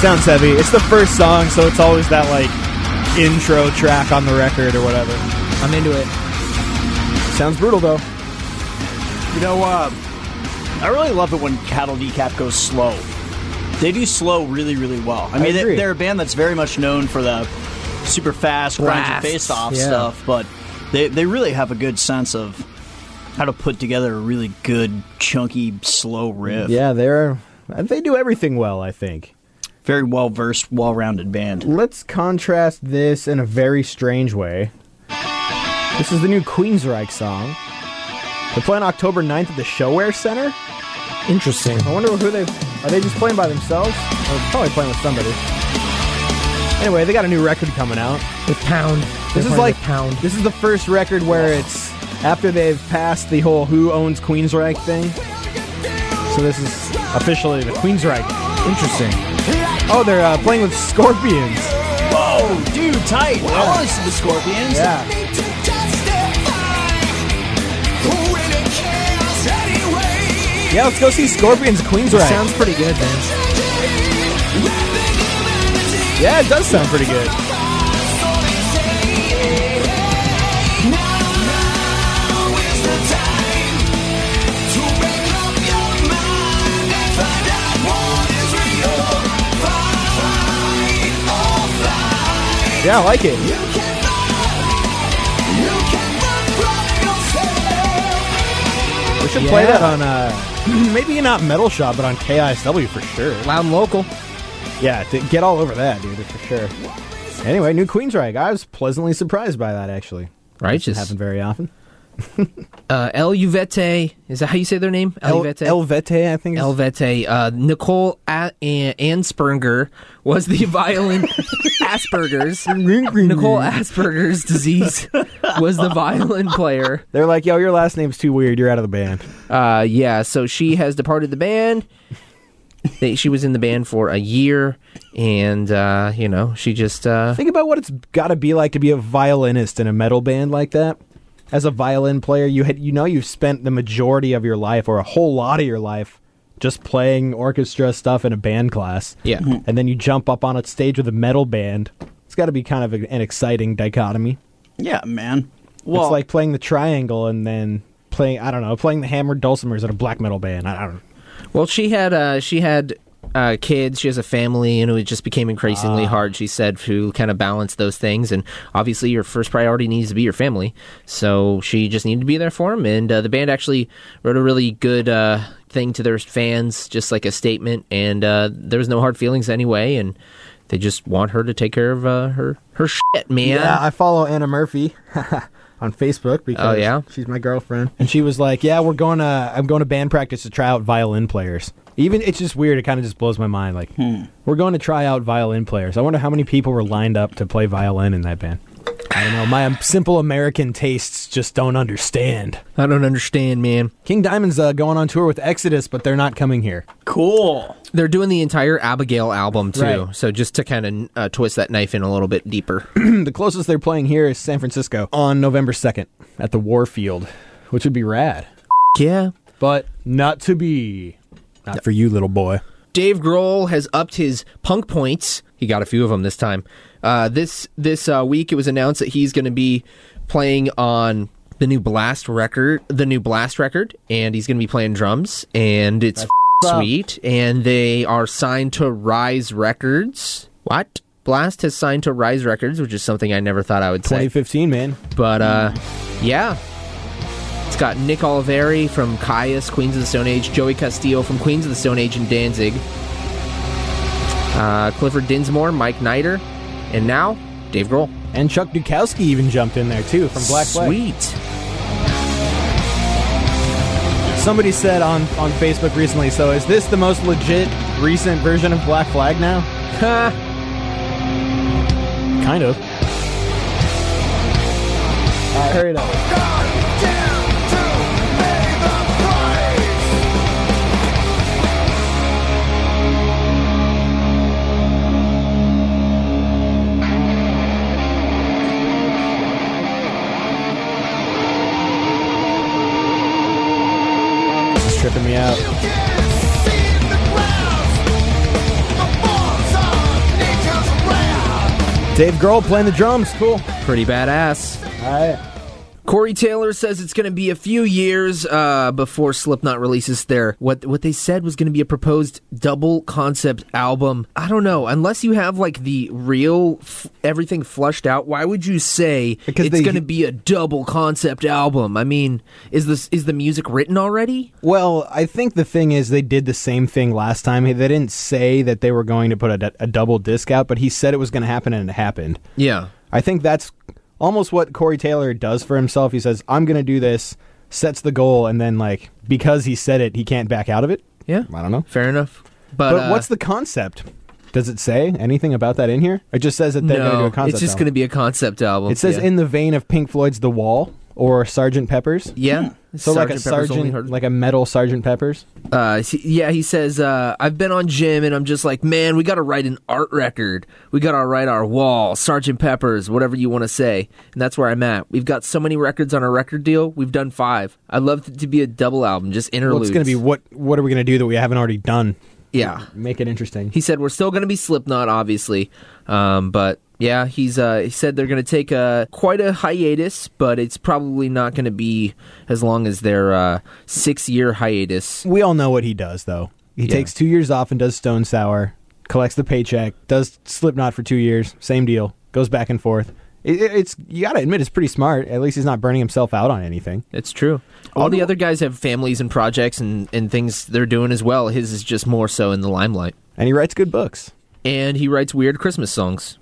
sounds heavy. It's the first song, so it's always that, like, intro track on the record or whatever. I'm into it. Sounds brutal, though. You know, uh, I really love it when Cattle Decap goes slow. They do slow really, really well. I I mean, agree. they, they're a band that's very much known for the super fast, grind and Blasts, face-off yeah. stuff, but they, they really have a good sense of how to put together a really good, chunky, slow riff. Yeah, they're they do everything well, I think. Very well-versed, well-rounded band. Let's contrast this in a very strange way. This is the new Queensryche song. They're playing October ninth at the Showware Center. Interesting. I wonder who they... Are they just playing by themselves? Or probably playing with somebody. Anyway, they got a new record coming out. With Pound. This They're is playing like... with Pound. This is the first record where it's... After they've passed the whole who owns Queensryche thing. So this is officially the Queensryche. Interesting. Oh, they're uh, playing with Scorpions. Whoa, dude, tight. I want to see the Scorpions. Yeah. Yeah, let's go see Scorpions at Queensryche. Sounds pretty good, man. Yeah, it does sound pretty good. Yeah, I like it. We should play Yeah. that on, uh, maybe not Metal Shop, but on K I S W for sure. Loud and local. Yeah, to get all over that, dude, for sure. Anyway, new Queensryche. I was pleasantly surprised by that, actually. Righteous. Doesn't happen very often. Uh, El Uvete. Is that how you say their name? El, Uvete? Elvete, I think. El Vete. Uh, Nicole A- A- Ansperger was the violin. Asperger's. Nicole Asperger's disease was the violin player. They're like, yo, your last name's too weird. You're out of the band. Uh, yeah, so she has departed the band. They, she was in the band for a year, and, uh, you know, she just... Uh, Think about what it's got to be like to be a violinist in a metal band like that. As a violin player, you had, you know you've spent the majority of your life, or a whole lot of your life, just playing orchestra stuff in a band class. Yeah. And then you jump up on a stage with a metal band. It's got to be kind of a, an exciting dichotomy. Yeah, man. Well, It's like playing the triangle and then playing, I don't know, playing the hammered dulcimers in a black metal band. I, I don't know. Well, she had uh, she had uh, kids. She has a family, and it just became increasingly Ah. hard. She said to kind of balance those things, and obviously, your first priority needs to be your family. So she just needed to be there for them. And uh, the band actually wrote a really good uh, thing to their fans, just like a statement. And uh, there was no hard feelings anyway. And they just want her to take care of uh, her her shit, man. Yeah, I follow Anna Murphy on Facebook because Oh, yeah? she's my girlfriend. And she was like, yeah, we're going to, I'm going to band practice to try out violin players. Even, it's just weird. It kind of just blows my mind. Like, we're going to try out violin players. I wonder how many people were lined up to play violin in that band. I don't know. My um, simple American tastes just don't understand. I don't understand, man. King Diamond's uh, going on tour with Exodus, but they're not coming here. cool. They're doing the entire Abigail album, too. Right. So just to kind of uh, twist that knife in a little bit deeper. The closest they're playing here is San Francisco on November second at the Warfield, which would be rad. Yeah. But not to be. Not for you, little boy. Dave Grohl has upped his punk points. He got a few of them this time. Uh, this this uh, week, it was announced that he's going to be playing on the new Blast record, the new Blast record, and he's going to be playing drums, and it's f- sweet. And they are signed to Rise Records. What? Blast has signed to Rise Records, which is something I never thought I would say. twenty fifteen, man. But uh, yeah. It's got Nick Oliveri from Caius, Queens of the Stone Age, Joey Castillo from Queens of the Stone Age and Danzig, uh, Clifford Dinsmore, Mike Niter, and now Dave Grohl. And Chuck Dukowski even jumped in there, too, from Black Flag. Sweet. Somebody said on, on Facebook recently, so is this the most legit recent version of Black Flag now? Ha! Kind of. All right, hurry it up. Tripping me out. Dave Grohl playing the drums. Cool. Pretty badass. All right. Corey Taylor says it's going to be a few years uh, before Slipknot releases their what what they said was going to be a proposed double concept album. I don't know. Unless you have like the real f- everything flushed out, why would you say Because it's they- going to be a double concept album? I mean, is this is the music written already? Well, I think the thing is they did the same thing last time. They didn't say that they were going to put a, a double disc out, but he said it was going to happen and it happened. Yeah. I think that's almost what Corey Taylor does for himself. He says, I'm going to do this, sets the goal, and then, like, because he said it, he can't back out of it. Yeah. I don't know. Fair enough. But, But uh, what's the concept? Does it say anything about that in here? It just says that they're going to do no, a concept it's just album. going to be a concept album. It says yeah. in the vein of Pink Floyd's The Wall or Sergeant Pepper's. Yeah. So like a Sergeant Pepper's Lonely sergeant, Hearts- like a metal Sergeant Pepper's. Uh, he- yeah, he says, uh, I've been on Jim and I'm just like, man, we got to write an art record. We got to write our wall, Sergeant Pepper's, whatever you want to say. And that's where I'm at. We've got so many records on our record deal. We've done five. I'd love it to be a double album, just Well, interludes. it's going to be what? What are we going to do that we haven't already done? Yeah. Make it interesting. He said we're still going to be Slipknot, obviously. Um, but yeah, he's uh, he said they're going to take a, quite a hiatus, but it's probably not going to be as long as their uh, six-year hiatus. We all know what he does, though. He Yeah. takes two years off and does Stone Sour, collects the paycheck, does Slipknot for two years, same deal, goes back and forth. It, it- it's you got to admit it's pretty smart. At least he's not burning himself out on anything. It's true. All the other guys have families and projects and, and things they're doing as well. His is just more so in the limelight. And he writes good books. And he writes weird Christmas songs.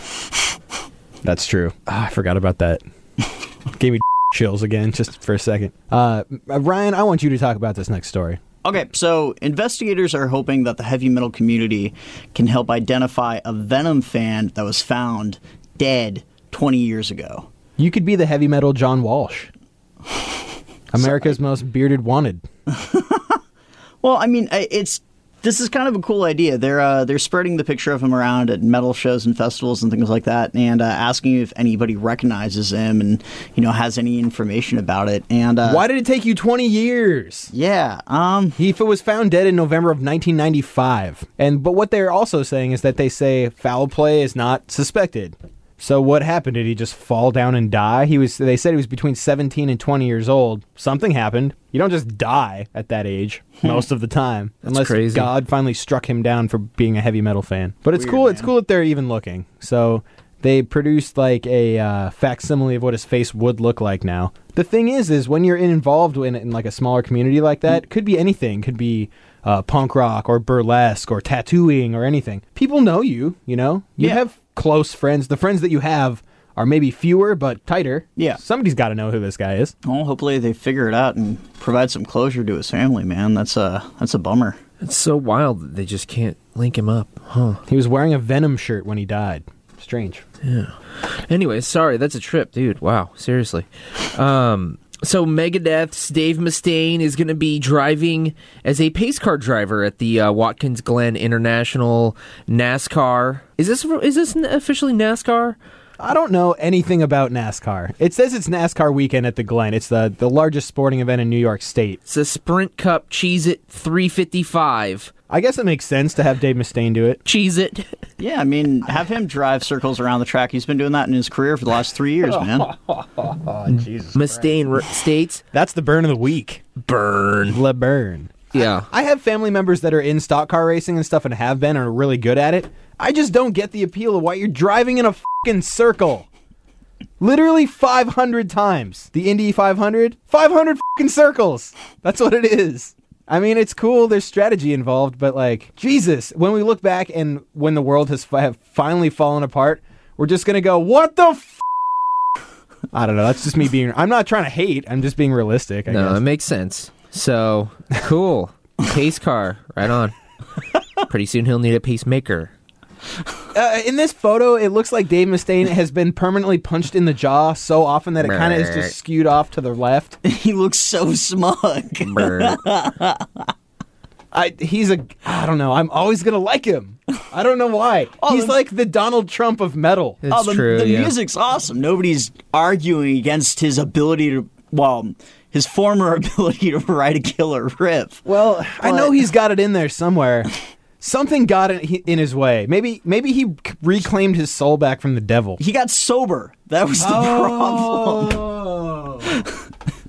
That's true. Ah, I forgot about that. Gave me chills again just for a second. Uh, Ryan, I want you to talk about this next story. Okay, so investigators are hoping that the heavy metal community can help identify a Venom fan that was found dead twenty years ago. You could be the heavy metal John Walsh. America's most bearded wanted. Well, I mean, I- it's this is kind of a cool idea. They're uh, they're spreading the picture of him around at metal shows and festivals and things like that, and uh, asking if anybody recognizes him and you know has any information about it. And uh, Why did it take you twenty years? Yeah, um, he was found dead in November of nineteen ninety-five. And but what they're also saying is that they say foul play is not suspected. So what happened? Did he just fall down and die? He was. They said he was between seventeen and twenty years old. Something happened. You don't just die at that age most of the time, That's unless crazy. God finally struck him down for being a heavy metal fan. But it's Weird, cool. It's man. cool that they're even looking. So they produced like a uh, facsimile of what his face would look like now. The thing is, is when you're involved in, in like a smaller community like that, it could be anything. Could be uh, punk rock or burlesque or tattooing or anything. People know you. You know, you Yeah. have close friends. The friends that you have are maybe fewer but tighter. Yeah. Somebody's got to know who this guy is. well, hopefully they figure it out and provide some closure to his family. Man, that's a that's a bummer. It's so wild that they just can't link him up, huh? He was wearing a Venom shirt when he died. Strange. Yeah. Anyway, sorry, that's a trip, dude. Wow, seriously. Um, so Megadeth's Dave Mustaine is going to be driving as a pace car driver at the uh, Watkins Glen International NASCAR. Is this is this officially NASCAR? I don't know anything about NASCAR. It says it's NASCAR weekend at the Glen. It's the, the largest sporting event in New York State. It's a Sprint Cup Cheez-It three fifty-five. I guess it makes sense to have Dave Mustaine do it. Cheez-It. Yeah, I mean, have him drive circles around the track. He's been doing that in his career for the last three years, man. Mustaine r- states, That's the burn of the week. burn. Le burn. Yeah. I have family members that are in stock car racing and stuff and have been and are really good at it. I just don't get the appeal of why you're driving in a fucking circle. Literally five hundred times. The Indy five hundred? five hundred fucking circles. That's what it is. I mean, it's cool. There's strategy involved, but like, Jesus, when we look back and when the world has fi- finally fallen apart, we're just going to go, what the f? I don't know. That's just me being, I'm not trying to hate. I'm just being realistic, I No, guess. it makes sense. So, cool. Pace car. Right on. Pretty soon he'll need a pacemaker. Uh, in this photo, it looks like Dave Mustaine has been permanently punched in the jaw so often that it kind of is just skewed off to the left. He looks so smug. Burn. I, he's a, I don't know. I'm always going to like him. I don't know why. Oh, he's the- like the Donald Trump of metal. It's oh, the, true, the yeah. music's awesome. Nobody's arguing against his ability to, well, his former ability to write a killer riff. Well, I know But- he's got it in there somewhere. Something got in, in his way. Maybe maybe he reclaimed his soul back from the devil. He got sober. That was the oh. problem.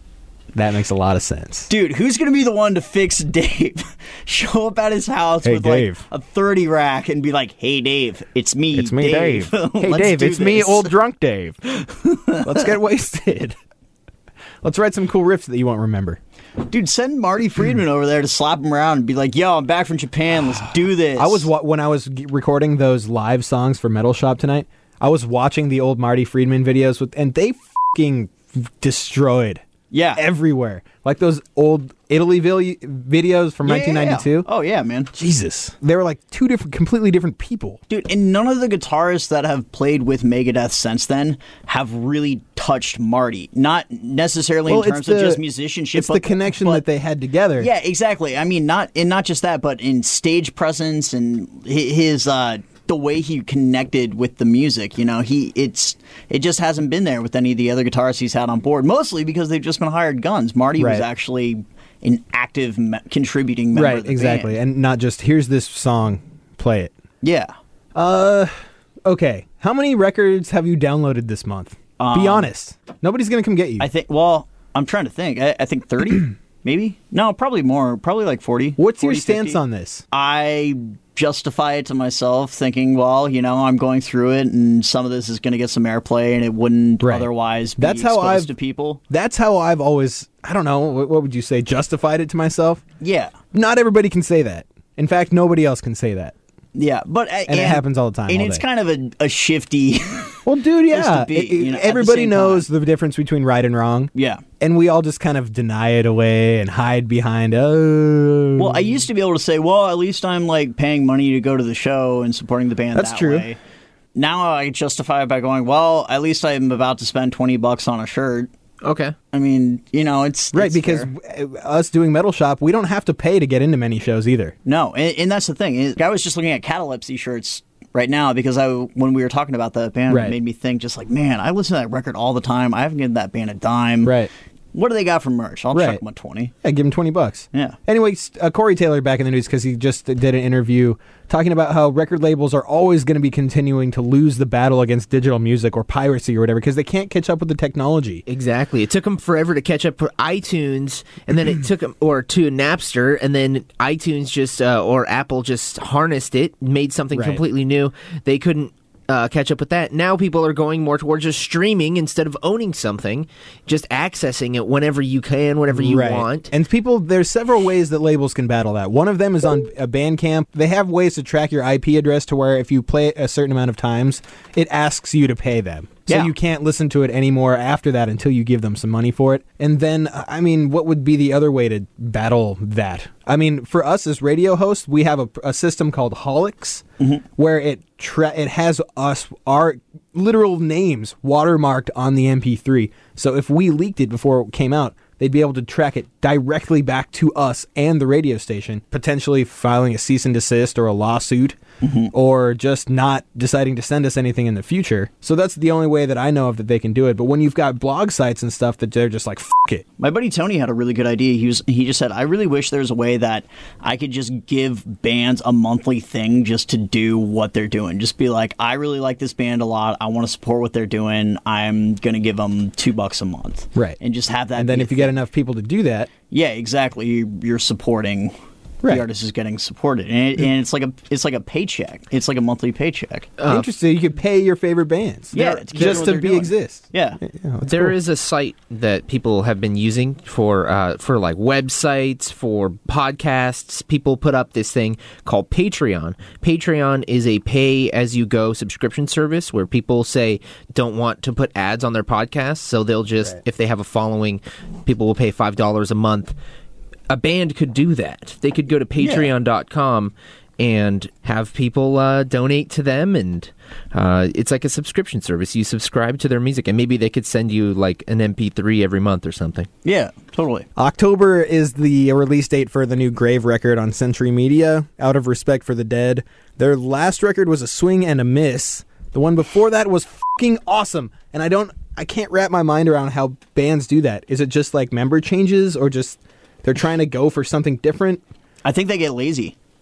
That makes a lot of sense. Dude, who's going to be the one to fix Dave? Show up at his house hey, with Dave. like a thirty rack and be like, hey, Dave, it's me, It's me, Dave. Dave. Hey, Dave, it's this. me, old drunk Dave. Let's get wasted. Let's write some cool riffs that you won't remember. Dude, send Marty Friedman over there to slap him around and be like, yo, I'm back from Japan. Let's do this. I was When I was recording those live songs for Metal Shop tonight, I was watching the old Marty Friedman videos, with, and they fucking destroyed. Yeah. Everywhere. Like those old Italyville videos from yeah, nineteen ninety-two. Yeah, yeah. Oh, yeah, man. Jesus. They were like two different, completely different people. Dude, and none of the guitarists that have played with Megadeth since then have really touched Marty. Not necessarily well, in terms the, of just musicianship. It's but, the connection but, that they had together. Yeah, exactly. I mean, not and not just that, but in stage presence and his... Uh, the way he connected with the music, you know, he it's it just hasn't been there with any of the other guitarists he's had on board, mostly because they've just been hired guns. Marty right. was actually an active me- contributing member right, of the exactly, band. and not just here's this song, play it. Yeah. Uh, okay. How many records have you downloaded this month? Um, Be honest. Nobody's gonna come get you. I think. Well, I'm trying to think. I, I think thirty, maybe. No, probably more. Probably like forty. What's forty, your stance fifty. on this? I justify it to myself, thinking, well, you know, I'm going through it, and some of this is going to get some airplay, and it wouldn't right. otherwise be that's exposed how I've, to people. That's how I've always, I don't know, what, what would you say, justified it to myself? Yeah. Not everybody can say that. In fact, nobody else can say that. Yeah, but and, and it happens all the time. And all it's day. kind of a, a shifty. Well, dude, yeah, be, it, you know, everybody the knows time. the difference between right and wrong. Yeah, and we all just kind of deny it away and hide behind. Oh, well, I used to be able to say, well, at least I'm like paying money to go to the show and supporting the band. That's that true. Way. Now I justify it by going, well, at least I'm about to spend twenty bucks on a shirt. Okay. I mean, you know, it's right it's because fair. us doing Metal Shop, we don't have to pay to get into many shows either. No, and, and that's the thing. I was just looking at Catalepsy shirts right now because I, when we were talking about that band, right. it made me think just like, man, I listen to that record all the time. I haven't given that band a dime. Right. What do they got for merch? I'll right. chuck them a twenty. Yeah, give them twenty bucks. Yeah. Anyway, uh, Corey Taylor back in the news because he just did an interview talking about how record labels are always going to be continuing to lose the battle against digital music or piracy or whatever because they can't catch up with the technology. Exactly. It took them forever to catch up to iTunes, and then it took them, or to Napster, and then iTunes just, uh, or Apple just harnessed it, made something right. completely new. They couldn't Uh, catch up with that. Now people are going more towards just streaming instead of owning something, just accessing it whenever you can, whenever you right. want. And people, there's several ways that labels can battle that. One of them is on a Bandcamp. They have ways to track your I P address to where if you play it a certain amount of times, it asks you to pay them. So yeah. you can't listen to it anymore after that until you give them some money for it. And then, I mean, what would be the other way to battle that? I mean, for us as radio hosts, we have a, a system called Holix, mm-hmm. where it tra- it has us, our literal names watermarked on the M P three. So if we leaked it before it came out, they'd be able to track it directly back to us and the radio station, potentially filing a cease and desist or a lawsuit, mm-hmm. or just not deciding to send us anything in the future. So that's the only way that I know of that they can do it. But when you've got blog sites and stuff that they're just like, F it. My buddy Tony had a really good idea. He was he just said, I really wish there was a way that I could just give bands a monthly thing just to do what they're doing. Just be like, I really like this band a lot. I want to support what they're doing. I'm going to give them two bucks a month. Right. And just have that. And then if you get enough people to do that. Yeah, exactly. You, you're supporting. Right. The artist is getting supported, and, it, and it's like a it's like a paycheck. It's like a monthly paycheck. Uh, Interesting. You could pay your favorite bands. Yeah, just to be doing. exist. Yeah, yeah there cool. is a site that people have been using for uh, for like websites, for podcasts. People put up this thing called Patreon. Patreon is a pay-as-you-go subscription service where people say don't want to put ads on their podcasts, so they'll just right. if they have a following, people will pay five dollars a month. A band could do that. They could go to patreon dot com yeah. and have people uh, donate to them, and uh, it's like a subscription service. You subscribe to their music, and maybe they could send you like an M P three every month or something. Yeah, totally. October is the release date for the new Grave record on Century Media, Out of Respect for the Dead. Their last record was a swing and a miss. The one before that was fucking awesome, and I don't, I can't wrap my mind around how bands do that. Is it just like member changes, or just... they're trying to go for something different? I think they get lazy.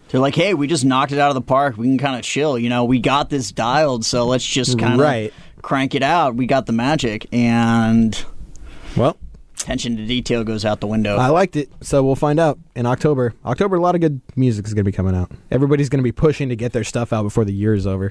They're like, hey, we just knocked it out of the park. We can kind of chill. You know, we got this dialed, so let's just kind of Right. crank it out. We got the magic. And Well, attention to detail goes out the window. I liked it, so we'll find out in October. October, a lot of good music is going to be coming out. Everybody's going to be pushing to get their stuff out before the year is over.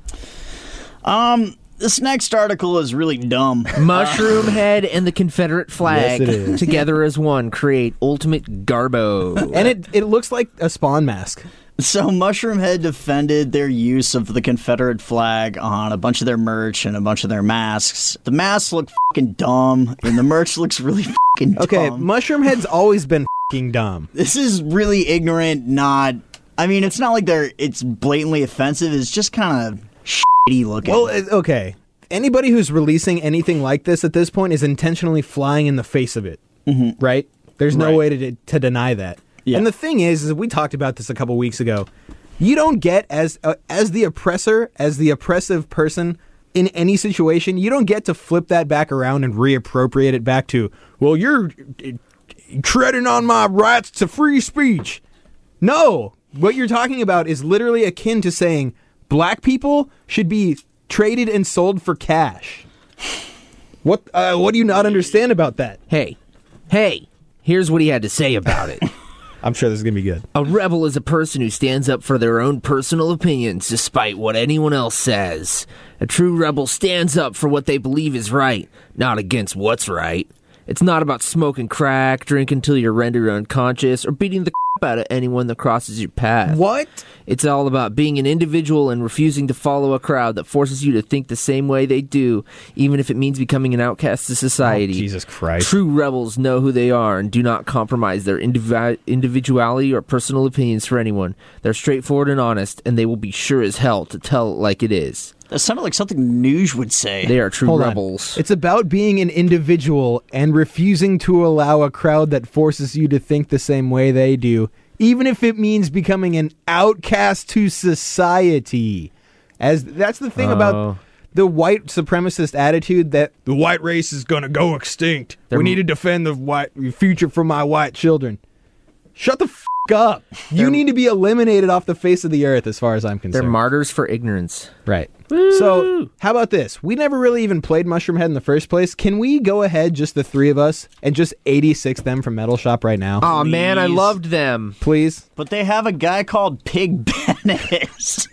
Um, this next article is really dumb. Mushroom Head and the Confederate flag Yes, it is. together as one create ultimate garbo. And it, it looks like a Spawn mask. So Mushroom Head defended their use of the Confederate flag on a bunch of their merch and a bunch of their masks. The masks look fucking dumb, and the merch looks really fucking dumb. Okay, Mushroom Head's always been fucking dumb. This is really ignorant, not... I mean, it's not like they're it's blatantly offensive. It's just kind of shitty looking. Well, it- okay. Anybody who's releasing anything like this at this point is intentionally flying in the face of it, Mhm. right? There's no Right. way to to deny that. Yeah. And the thing is, is we talked about this a couple weeks ago. You don't get as uh, as the oppressor, as the oppressive person in any situation, you don't get to flip that back around and reappropriate it back to, well, you're uh, treading on my rights to free speech. No, what you're talking about is literally akin to saying black people should be traded and sold for cash. What uh, what do you not understand about that? Hey, hey, here's what he had to say about it. I'm sure this is going to be good. A rebel is a person who stands up for their own personal opinions despite what anyone else says. A true rebel stands up for what they believe is right, not against what's right. It's not about smoking crack, drinking till you're rendered unconscious, or beating the crap out of anyone that crosses your path. What? It's all about being an individual and refusing to follow a crowd that forces you to think the same way they do, even if it means becoming an outcast to society. Oh, Jesus Christ. True rebels know who they are and do not compromise their indivi- individuality or personal opinions for anyone. They're straightforward and honest, and they will be sure as hell to tell it like it is. That sounded like something Nuge would say. They are true Hold on. rebels. It's about being an individual and refusing to allow a crowd that forces you to think the same way they do, even if it means becoming an outcast to society. As that's the thing Oh. about the white supremacist attitude that the white race is going to go extinct. They're- we need to defend the white future for my white children. Shut the f*** up. You need to be eliminated off the face of the earth as far as I'm They're concerned. martyrs for ignorance. Right. So, how about this? We never really even played Mushroom Head in the first place. Can we go ahead, just the three of us, and just eighty-six them from Metal Shop right now? Oh man, I Please. loved them. Please? But they have a guy called Pig Bennett.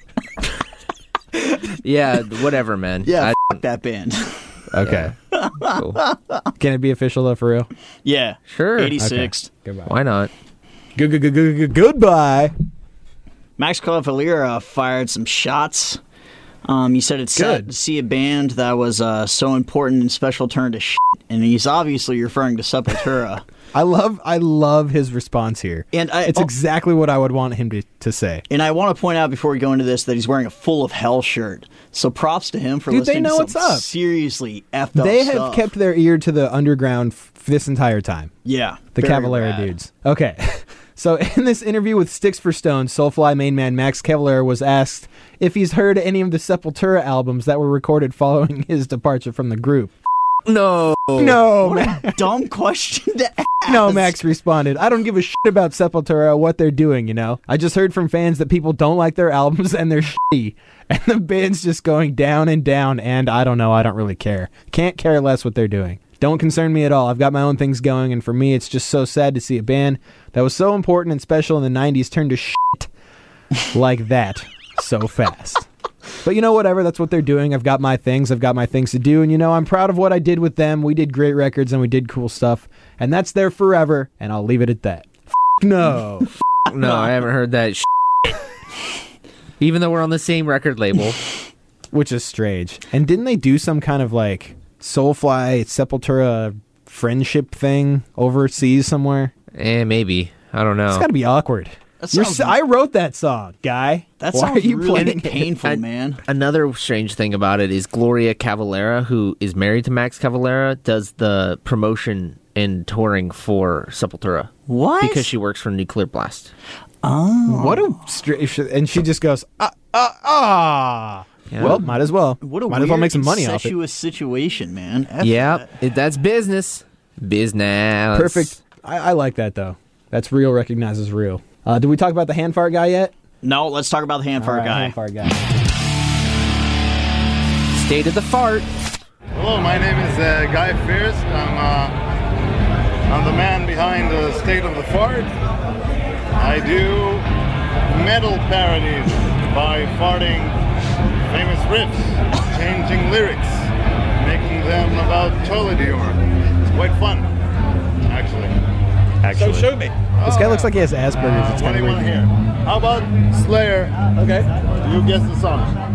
Yeah, whatever, man. yeah, I- fuck that band. Okay. cool. Can it be official, though, for real? Yeah, Sure. eighty-six. Goodbye. Why not? Goodbye. Max Cavalera fired some shots. Um, he said it's sad Good. to see a band that was uh, so important and special turn to shit, and he's obviously referring to Sepultura. I love I love his response here. And I- it's oh. exactly what I would want him to, to say. And I want to point out before we go into this that he's wearing a Full of Hell shirt. So props to him for Dude, they listening know to what's some up. seriously effed up They have stuff. kept their ear to the underground f- this entire time. yeah, The very Cavalera rad. dudes. Okay. So in this interview with Sticks for Stone, Soulfly main man Max Cavalera was asked if he's heard any of the Sepultura albums that were recorded following his departure from the group. No. No, What man. a dumb question to ask. No, Max responded, I don't give a shit about Sepultura or what they're doing, you know? I just heard from fans that people don't like their albums and they're shitty. And the band's just going down and down, and I don't know, I don't really care. Can't care less what they're doing. Don't concern me at all. I've got my own things going, and for me, it's just so sad to see a band that was so important and special in the nineties turn to shit like that so fast. But you know, whatever, that's what they're doing. I've got my things. I've got my things to do. And you know, I'm proud of what I did with them. We did great records and we did cool stuff. And that's there forever. And I'll leave it at that. F- no. No, I haven't heard that shit. Even though we're on the same record label. Which is strange. And didn't they do some kind of like Soulfly, Sepultura friendship thing overseas somewhere? Eh, maybe. I don't know. It's got to be awkward. That You're sounds- s- I wrote that song, guy. That Why sounds are you really playing? painful, I- man. Another strange thing about it is Gloria Cavalera, who is married to Max Cavalera, does the promotion and touring for Sepultura. What? Because she works for Nuclear Blast. Oh. What a strange. And she just goes, ah, ah, ah. Yeah. Well, might as well. What a might weird as well make some money off it. incestuous situation, man. F Yeah, that. it, that's business. Business. Perfect. I, I like that though. That's real. Recognizes real. Uh, did we talk about the hand fart guy yet? No, let's talk about the hand fart All right, guy. Hand fart guy. State of the fart. Hello, my name is uh, Guy Fierce. I'm, uh, I'm the man behind the State of the Fart. I do metal parodies by farting famous riffs, changing lyrics, making them about toilet humor. It's quite fun, actually. Actually. So show me. This guy looks like he has Asperger's. Uh, It's what kind do of you want weird. to hear? How about Slayer? Okay. You guess the song.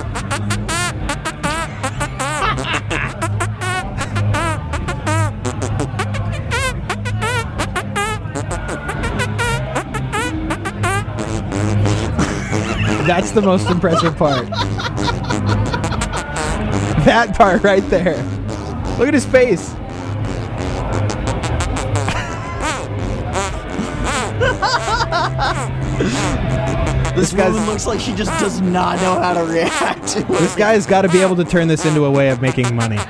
That's the most impressive part. That part right there. Look at his face. This guy's- woman looks like she just does not know how to react to it. This guy's got to be able to turn this into a way of making money.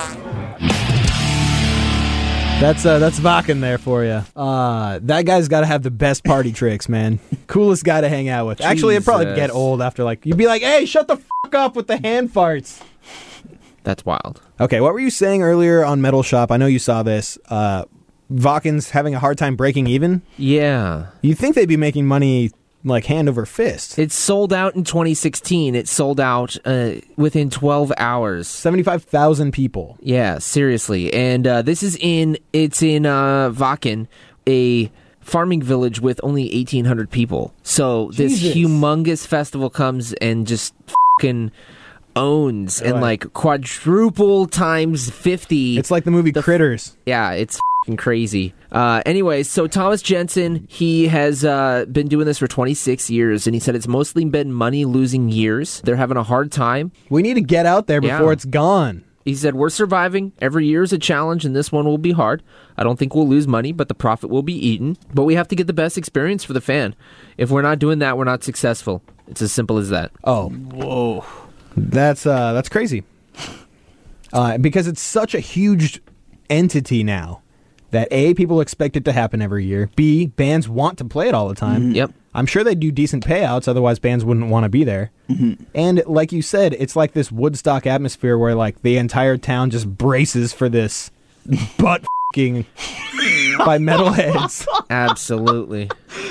That's uh, that's Vakken there for you. Uh, that guy's got to have the best party tricks, man. Coolest guy to hang out with. Actually, it'd probably Jesus. get old after like you'd be like, "Hey, shut the fuck up with the hand farts." That's wild. Okay, what were you saying earlier on Metal Shop? I know you saw this. Uh, Vakken's having a hard time breaking even. Yeah. You'd think they'd be making money like hand over fist. It sold out in twenty sixteen. It sold out uh, within twelve hours. seventy-five thousand people. Yeah, seriously. And uh, this is in, it's in uh, Vakken, a farming village with only eighteen hundred people. So this Jesus. humongous festival comes and just fucking owns and Right. like quadruple times fifty. It's like the movie Critters. Yeah, it's f***ing crazy. Uh, anyways, so Thomas Jensen, he has uh, been doing this for twenty-six years, and he said it's mostly been money-losing years. They're having a hard time. We need to get out there before Yeah. it's gone. He said, we're surviving. Every year is a challenge, and this one will be hard. I don't think we'll lose money, but the profit will be eaten. But we have to get the best experience for the fan. If we're not doing that, we're not successful. It's as simple as that. Oh. Whoa. That's uh, that's crazy. Uh, because it's such a huge entity now that A, people expect it to happen every year. B, bands want to play it all the time. Yep. I'm sure they do decent payouts, otherwise bands wouldn't want to be there. Mm-hmm. And like you said, it's like this Woodstock atmosphere where like the entire town just braces for this butt f***ing by metalheads. Absolutely.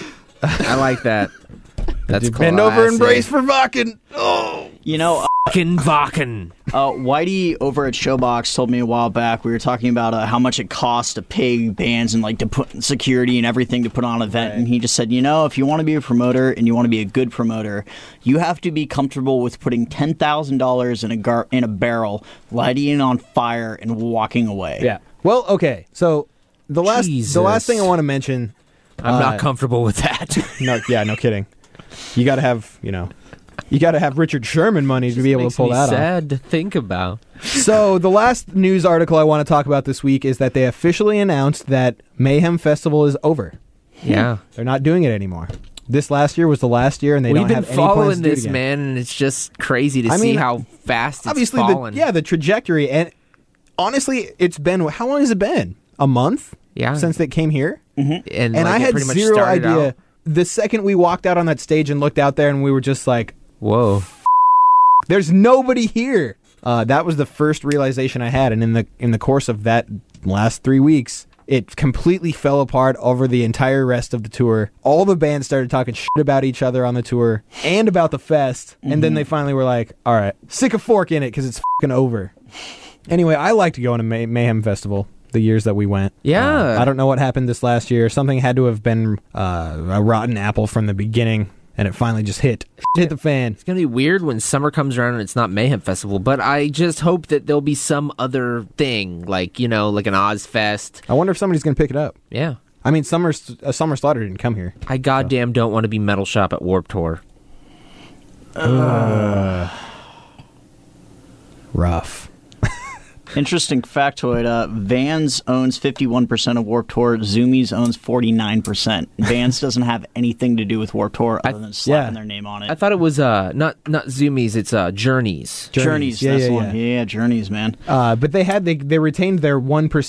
I like that. That's Bend over and classic. brace for Vakken. Oh. You know, Fucking Vakken. Uh, Whitey over at Showbox told me a while back, we were talking about uh, how much it costs to pay bands and like to put security and everything to put on an event. Right. And he just said, you know, if you want to be a promoter and you want to be a good promoter, you have to be comfortable with putting ten thousand dollars in a gar- in a barrel, lighting it on fire, and walking away. Yeah. Well, okay. So the last Jesus. the last thing I want to mention. I'm uh, not comfortable with that. No, yeah, no kidding. You got to have, you know, you got to have Richard Sherman money to be able to pull Makes me that off. sad to think about. So the last news article I want to talk about this week is that they officially announced that Mayhem Festival is over. Yeah. They're not doing it anymore. This last year was the last year, and they We've don't been have any plans following to do it this, again. man, and it's just crazy to I see mean, how fast it's Obviously, fallen. the, yeah, the trajectory, and honestly, it's been how long has it been? A month? Yeah. Since they came here, And, and like, I it had pretty much zero started idea. out- The second we walked out on that stage and looked out there, and we were just like, Whoa. there's nobody here. Uh, that was the first realization I had, and in the in the course of that last three weeks, it completely fell apart over the entire rest of the tour. All the bands started talking shit about each other on the tour and about the fest, and Mm-hmm. then they finally were like, "All right, stick a fork in it because it's fucking over." Anyway, I liked going to May- Mayhem Festival the years that we went. Yeah. Uh, I don't know what happened this last year. Something had to have been uh, a rotten apple from the beginning, and it finally just hit. Hit the fan. It's going to be weird when summer comes around and it's not Mayhem Festival, but I just hope that there'll be some other thing, like, you know, like an Ozfest. I wonder if somebody's going to pick it up. Yeah. I mean, Summer, uh, Summer Slaughter didn't come here. I goddamn don't want to be Metal Shop at Warped Tour. Uh, rough. Interesting factoid, uh, Vans owns fifty-one percent of Warped Tour, Zoomies owns forty-nine percent. Vans doesn't have anything to do with Warped Tour other than slapping yeah. their name on it. I thought it was uh not not Zoomies, it's uh Journeys. Journeys, Yeah, that's yeah, the one. yeah. Yeah, Journeys, man. Uh, but they had they, they retained their one percent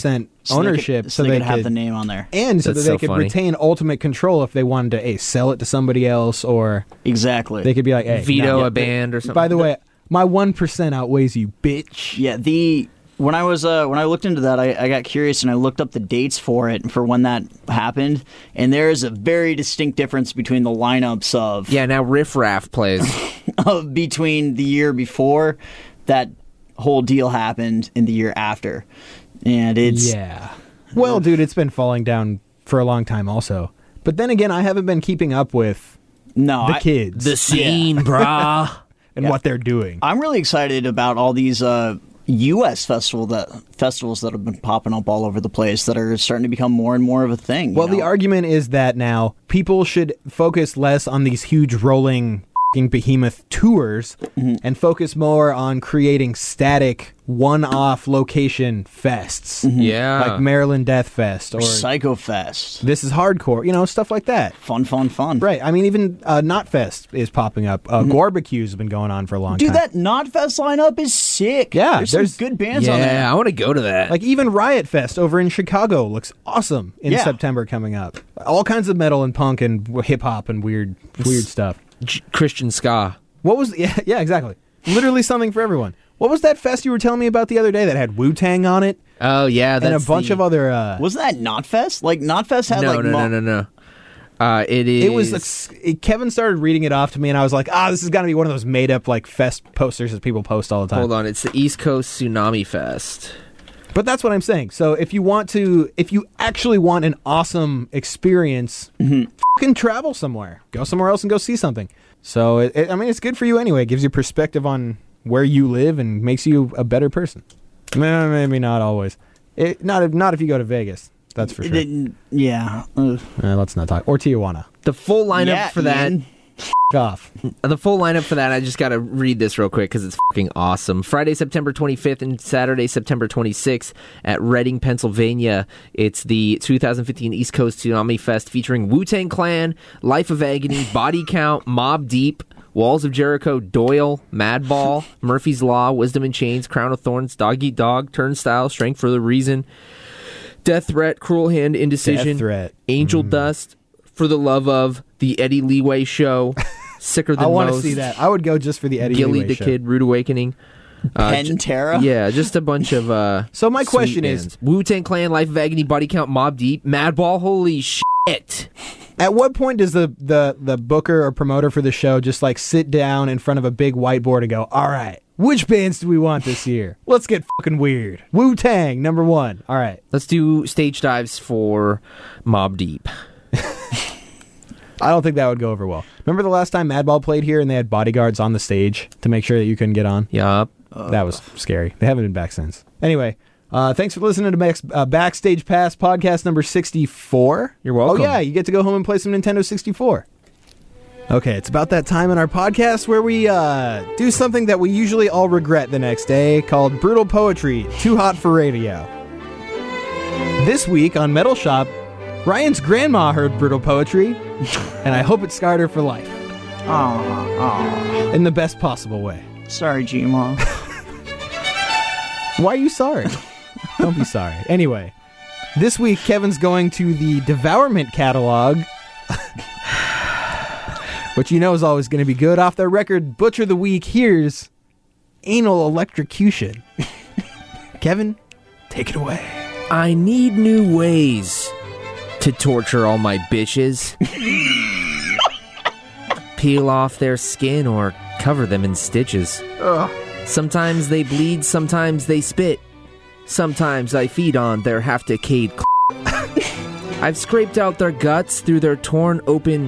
So they ownership, could- so so they they could have could- the name on there. and so That's that they so could funny. retain ultimate control if they wanted to, hey, sell it to somebody else, or Exactly. they could be like, hey, Veto no, a band or something. by the way, my one percent outweighs you, bitch. Yeah, the when I was uh, when I looked into that, I, I got curious and I looked up the dates for it for when that happened, and there is a very distinct difference between the lineups of Yeah, now Riff Raff plays. of between the year before that whole deal happened and the year after, and it's Yeah. Well, dude, it's been falling down for a long time also. But then again, I haven't been keeping up with no the I, kids the scene, brah. and what they're doing. I'm really excited about all these uh, U S festival that festivals that have been popping up all over the place that are starting to become more and more of a thing. you Well, the know? argument is that now people should focus less on these huge rolling f***ing behemoth tours Mm-hmm. and focus more on creating static one-off location fests. Yeah. Like Maryland Death Fest or Psycho Fest, This is Hardcore, you know, stuff like that. fun, fun, fun. Right. I mean, even uh, Not Fest is popping up. Uh, Gorbacue's have been going on for a long Dude, time. that Not Fest lineup is sick. Yeah, there's, there's- some good bands on there. Yeah, I want to go to that. Like even Riot Fest over in Chicago looks awesome in Yeah. September coming up. All kinds of metal and punk and hip hop and weird weird stuff. J- Christian ska. What was yeah, yeah, exactly. Literally something for everyone. What was that fest you were telling me about the other day that had Wu-Tang on it Oh yeah, that's and a bunch the- of other uh Was that Not Fest? Like Not Fest had No, like no, mo- no, no, no. Uh, it is. it was like, it, Kevin started reading it off to me and I was like, "Ah, this is got to be one of those made up like fest posters that people post all the time." Hold on, it's the East Coast Tsunami Fest. But that's what I'm saying. So if you want to, if you actually want an awesome experience, fucking travel somewhere. Go somewhere else and go see something. So, it, it, I mean, it's good for you anyway. It gives you perspective on where you live and makes you a better person. Nah, maybe not always. It, not, if- not if you go to Vegas. That's for sure. It- yeah. Ugh. Uh, let's not talk. Or Tijuana. The full lineup Yeah, for that. Ian. F- off. The full lineup for that, I just got to read this real quick because it's fucking awesome. Friday, September twenty-fifth and Saturday, September twenty-sixth at Reading, Pennsylvania. It's the two thousand fifteen East Coast Tsunami Fest featuring Wu-Tang Clan, Life of Agony, Body Count, Mobb Deep, Walls of Jericho, Doyle, Madball, Murphy's Law, Wisdom and Chains, Crown of Thorns, Dog Eat Dog, Turnstile, Strength for the Reason, Death Threat, Cruel Hand, Indecision, Death Threat. Angel Dust, For the Love of, The Eddie Leeway Show, Sicker Than I want to Most, see that. I would go just for the Eddie Gilly Leeway the show. Kid, Rude Awakening. Uh, j- Pantera? Yeah, just a bunch of uh So my sweet question is- bands. Wu-Tang Clan, Life of Agony, Body Count, Mobb Deep, Madball, holy shit. At what point does the, the, the booker or promoter for the show just like sit down in front of a big whiteboard and go, all right, which bands do we want this year? Let's get fucking weird. Wu-Tang, number one. All right. Let's do stage dives for Mobb Deep. I don't think that would go over well. Remember the last time Madball played here and they had bodyguards on the stage to make sure that you couldn't get on? Yup. That was scary. They haven't been back since. Anyway, uh, thanks for listening to Max, uh, Backstage Pass podcast number sixty-four. You're welcome. Oh, yeah, you get to go home and play some Nintendo sixty-four. Okay, it's about that time in our podcast where we uh, do something that we usually all regret the next day called Brutal Poetry, Too Hot for Radio. This week on Metal Shop, Ryan's grandma heard Brutal Poetry, and I hope it scarred her for life. Aw, aw. In the best possible way. Sorry, G-Ma. Why are you sorry? Don't be sorry. Anyway, this week Kevin's going to the Devourment catalog, which you know is always going to be good. Off their record, Butcher the Week, here's Anal Electrocution. Kevin, take it away. I need new ways to torture all my bitches. Peel off their skin or cover them in stitches. Ugh. Sometimes they bleed, sometimes they spit. Sometimes I feed on their half-decayed I've scraped out their guts through their torn open.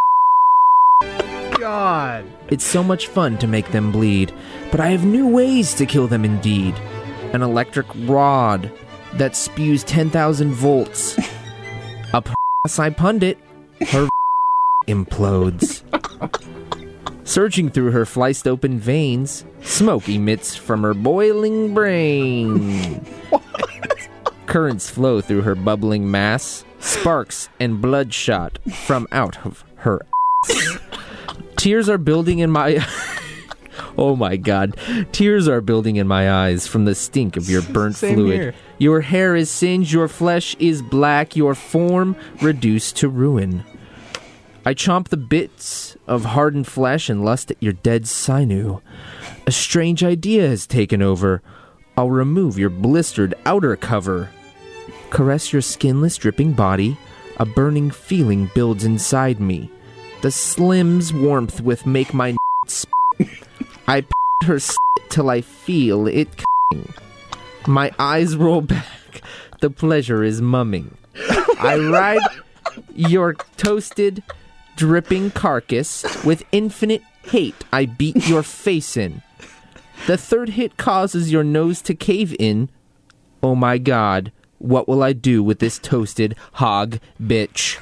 God. It's so much fun to make them bleed, but I have new ways to kill them indeed. An electric rod that spews ten thousand volts. Up her ass I pundit, her implodes. Surging through her fliced open veins, smoke emits from her boiling brain. Currents flow through her bubbling mass, sparks and bloodshot from out of her ass. Tears are building in my... Oh my God. Tears are building in my eyes from the stink of your burnt Same fluid. here. Your hair is singed, your flesh is black, your form reduced to ruin. I chomp the bits of hardened flesh and lust at your dead sinew. A strange idea has taken over. I'll remove your blistered outer cover. Caress your skinless, dripping body. A burning feeling builds inside me. The slim's warmth with make my sp- I p*** her s*** till I feel it c***ing. My eyes roll back. The pleasure is mumming. I ride your toasted, dripping carcass. With infinite hate, I beat your face in. The third hit causes your nose to cave in. Oh my God, what will I do with this toasted hog bitch?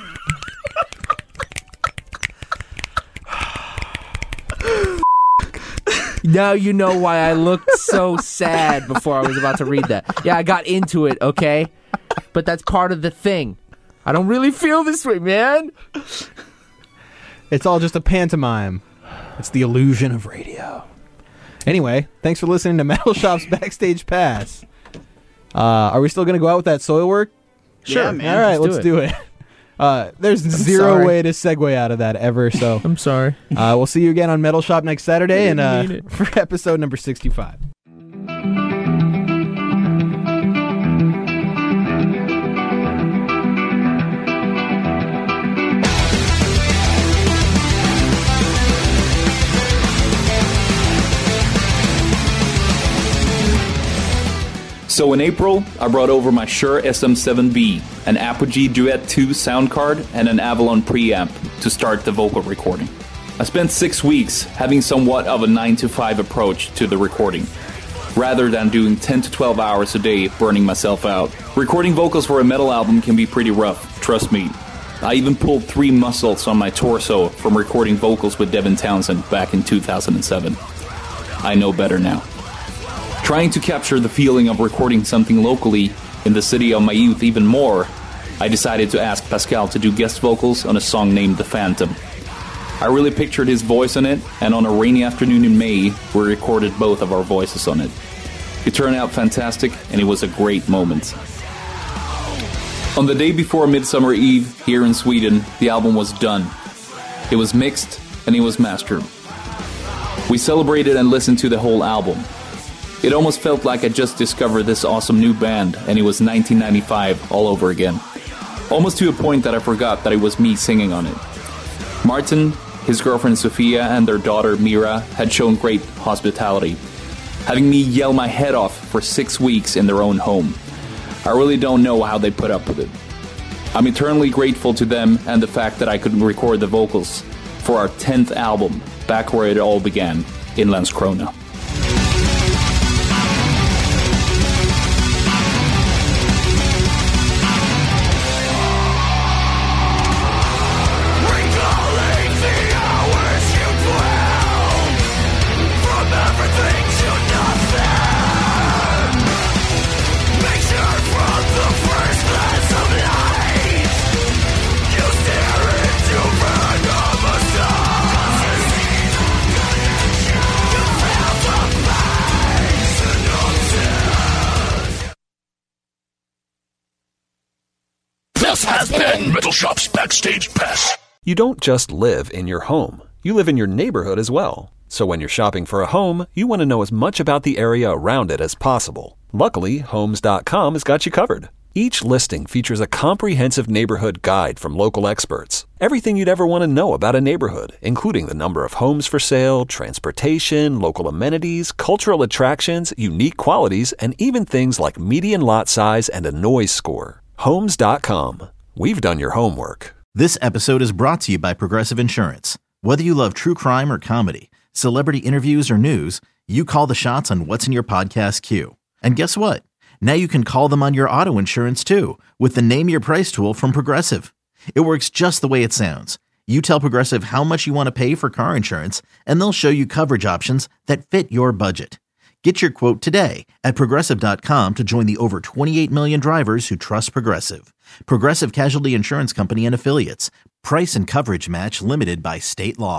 Now you know why I looked so sad before I was about to read that. Yeah, I got into it, okay? But that's part of the thing. I don't really feel this way, man. It's all just a pantomime. It's the illusion of radio. Anyway, thanks for listening to Metal Shop's Backstage Pass. Uh, are we still going to go out with that soil work? Sure, yeah, man. All right, let's let's do do it. it. Uh, there's I'm zero sorry. way to segue out of that ever, so I'm sorry. Uh, we'll see you again on Metal Shop next Saturday and uh, mean it. for episode number sixty-five. So in April, I brought over my Shure S M seven B, an Apogee Duet two sound card, and an Avalon preamp to start the vocal recording. I spent six weeks having somewhat of a nine to five approach to the recording, rather than doing ten to twelve hours a day burning myself out. Recording vocals for a metal album can be pretty rough, trust me. I even pulled three muscles on my torso from recording vocals with Devin Townsend back in two thousand seven. I know better now. Trying to capture the feeling of recording something locally in the city of my youth even more, I decided to ask Pascal to do guest vocals on a song named The Phantom. I really pictured his voice on it, and on a rainy afternoon in May, we recorded both of our voices on it. It turned out fantastic, and it was a great moment. On the day before Midsummer Eve, here in Sweden, the album was done. It was mixed, and it was mastered. We celebrated and listened to the whole album. It almost felt like I just discovered this awesome new band, and it was nineteen ninety-five all over again. Almost to a point that I forgot that it was me singing on it. Martin, his girlfriend Sophia, and their daughter Mira had shown great hospitality, having me yell my head off for six weeks in their own home. I really don't know how they put up with it. I'm eternally grateful to them and the fact that I could record the vocals for our tenth album, back where it all began, in Landskrona. This has been Metal Shop's Backstage Pass. You don't just live in your home. You live in your neighborhood as well. So when you're shopping for a home, you want to know as much about the area around it as possible. Luckily, Homes dot com has got you covered. Each listing features a comprehensive neighborhood guide from local experts. Everything you'd ever want to know about a neighborhood, including the number of homes for sale, transportation, local amenities, cultural attractions, unique qualities, and even things like median lot size and a noise score. Homes dot com. We've done your homework. This episode is brought to you by Progressive Insurance. Whether you love true crime or comedy, celebrity interviews or news, you call the shots on what's in your podcast queue. And guess what? Now you can call them on your auto insurance too with the Name Your Price tool from Progressive. It works just the way it sounds. You tell Progressive how much you want to pay for car insurance, and they'll show you coverage options that fit your budget. Get your quote today at Progressive dot com to join the over twenty-eight million drivers who trust Progressive. Progressive Casualty Insurance Company and Affiliates. Price and coverage match limited by state law.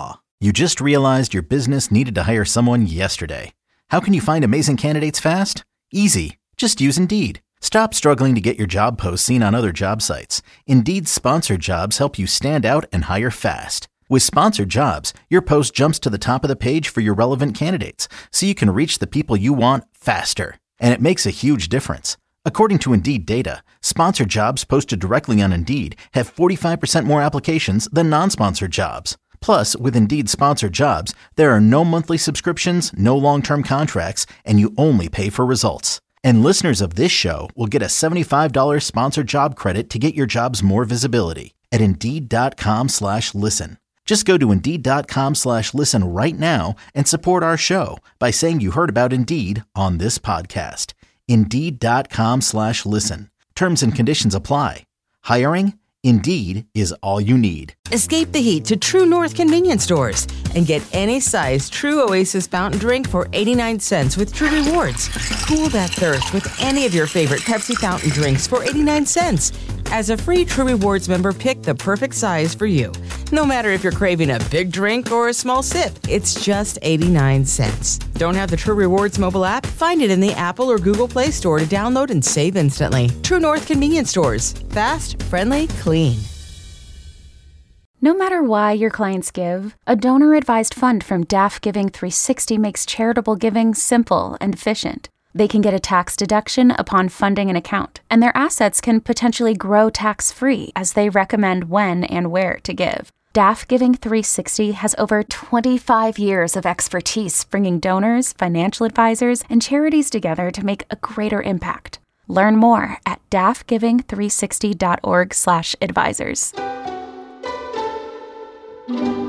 You just realized your business needed to hire someone yesterday. How can you find amazing candidates fast? Easy. Just use Indeed. Stop struggling to get your job posts seen on other job sites. Indeed's sponsored jobs help you stand out and hire fast. With sponsored jobs, your post jumps to the top of the page for your relevant candidates, so you can reach the people you want faster. And it makes a huge difference. According to Indeed data, sponsored jobs posted directly on Indeed have forty-five percent more applications than non-sponsored jobs. Plus, with Indeed sponsored jobs, there are no monthly subscriptions, no long-term contracts, and you only pay for results. And listeners of this show will get a seventy-five dollars sponsored job credit to get your jobs more visibility at Indeed.com slash listen. Just go to Indeed.com slash listen right now and support our show by saying you heard about Indeed on this podcast. Indeed.com slash listen. Terms and conditions apply. Hiring? Indeed is all you need. Escape the heat to True North convenience stores and get any size True Oasis fountain drink for eighty-nine cents with True Rewards. Cool that thirst with any of your favorite Pepsi fountain drinks for eighty-nine cents. As a free True Rewards member, pick the perfect size for you. No matter if you're craving a big drink or a small sip, it's just eighty-nine cents. Don't have the True Rewards mobile app? Find it in the Apple or Google Play Store to download and save instantly. True North convenience stores. Fast, friendly, clean. No matter why your clients give, a donor-advised fund from D A F Giving three sixty makes charitable giving simple and efficient. They can get a tax deduction upon funding an account, and their assets can potentially grow tax-free as they recommend when and where to give. D A F Giving three sixty has over twenty-five years of expertise bringing donors, financial advisors, and charities together to make a greater impact. Learn more at daffgiving three sixty dot org slash advisors. Thank you.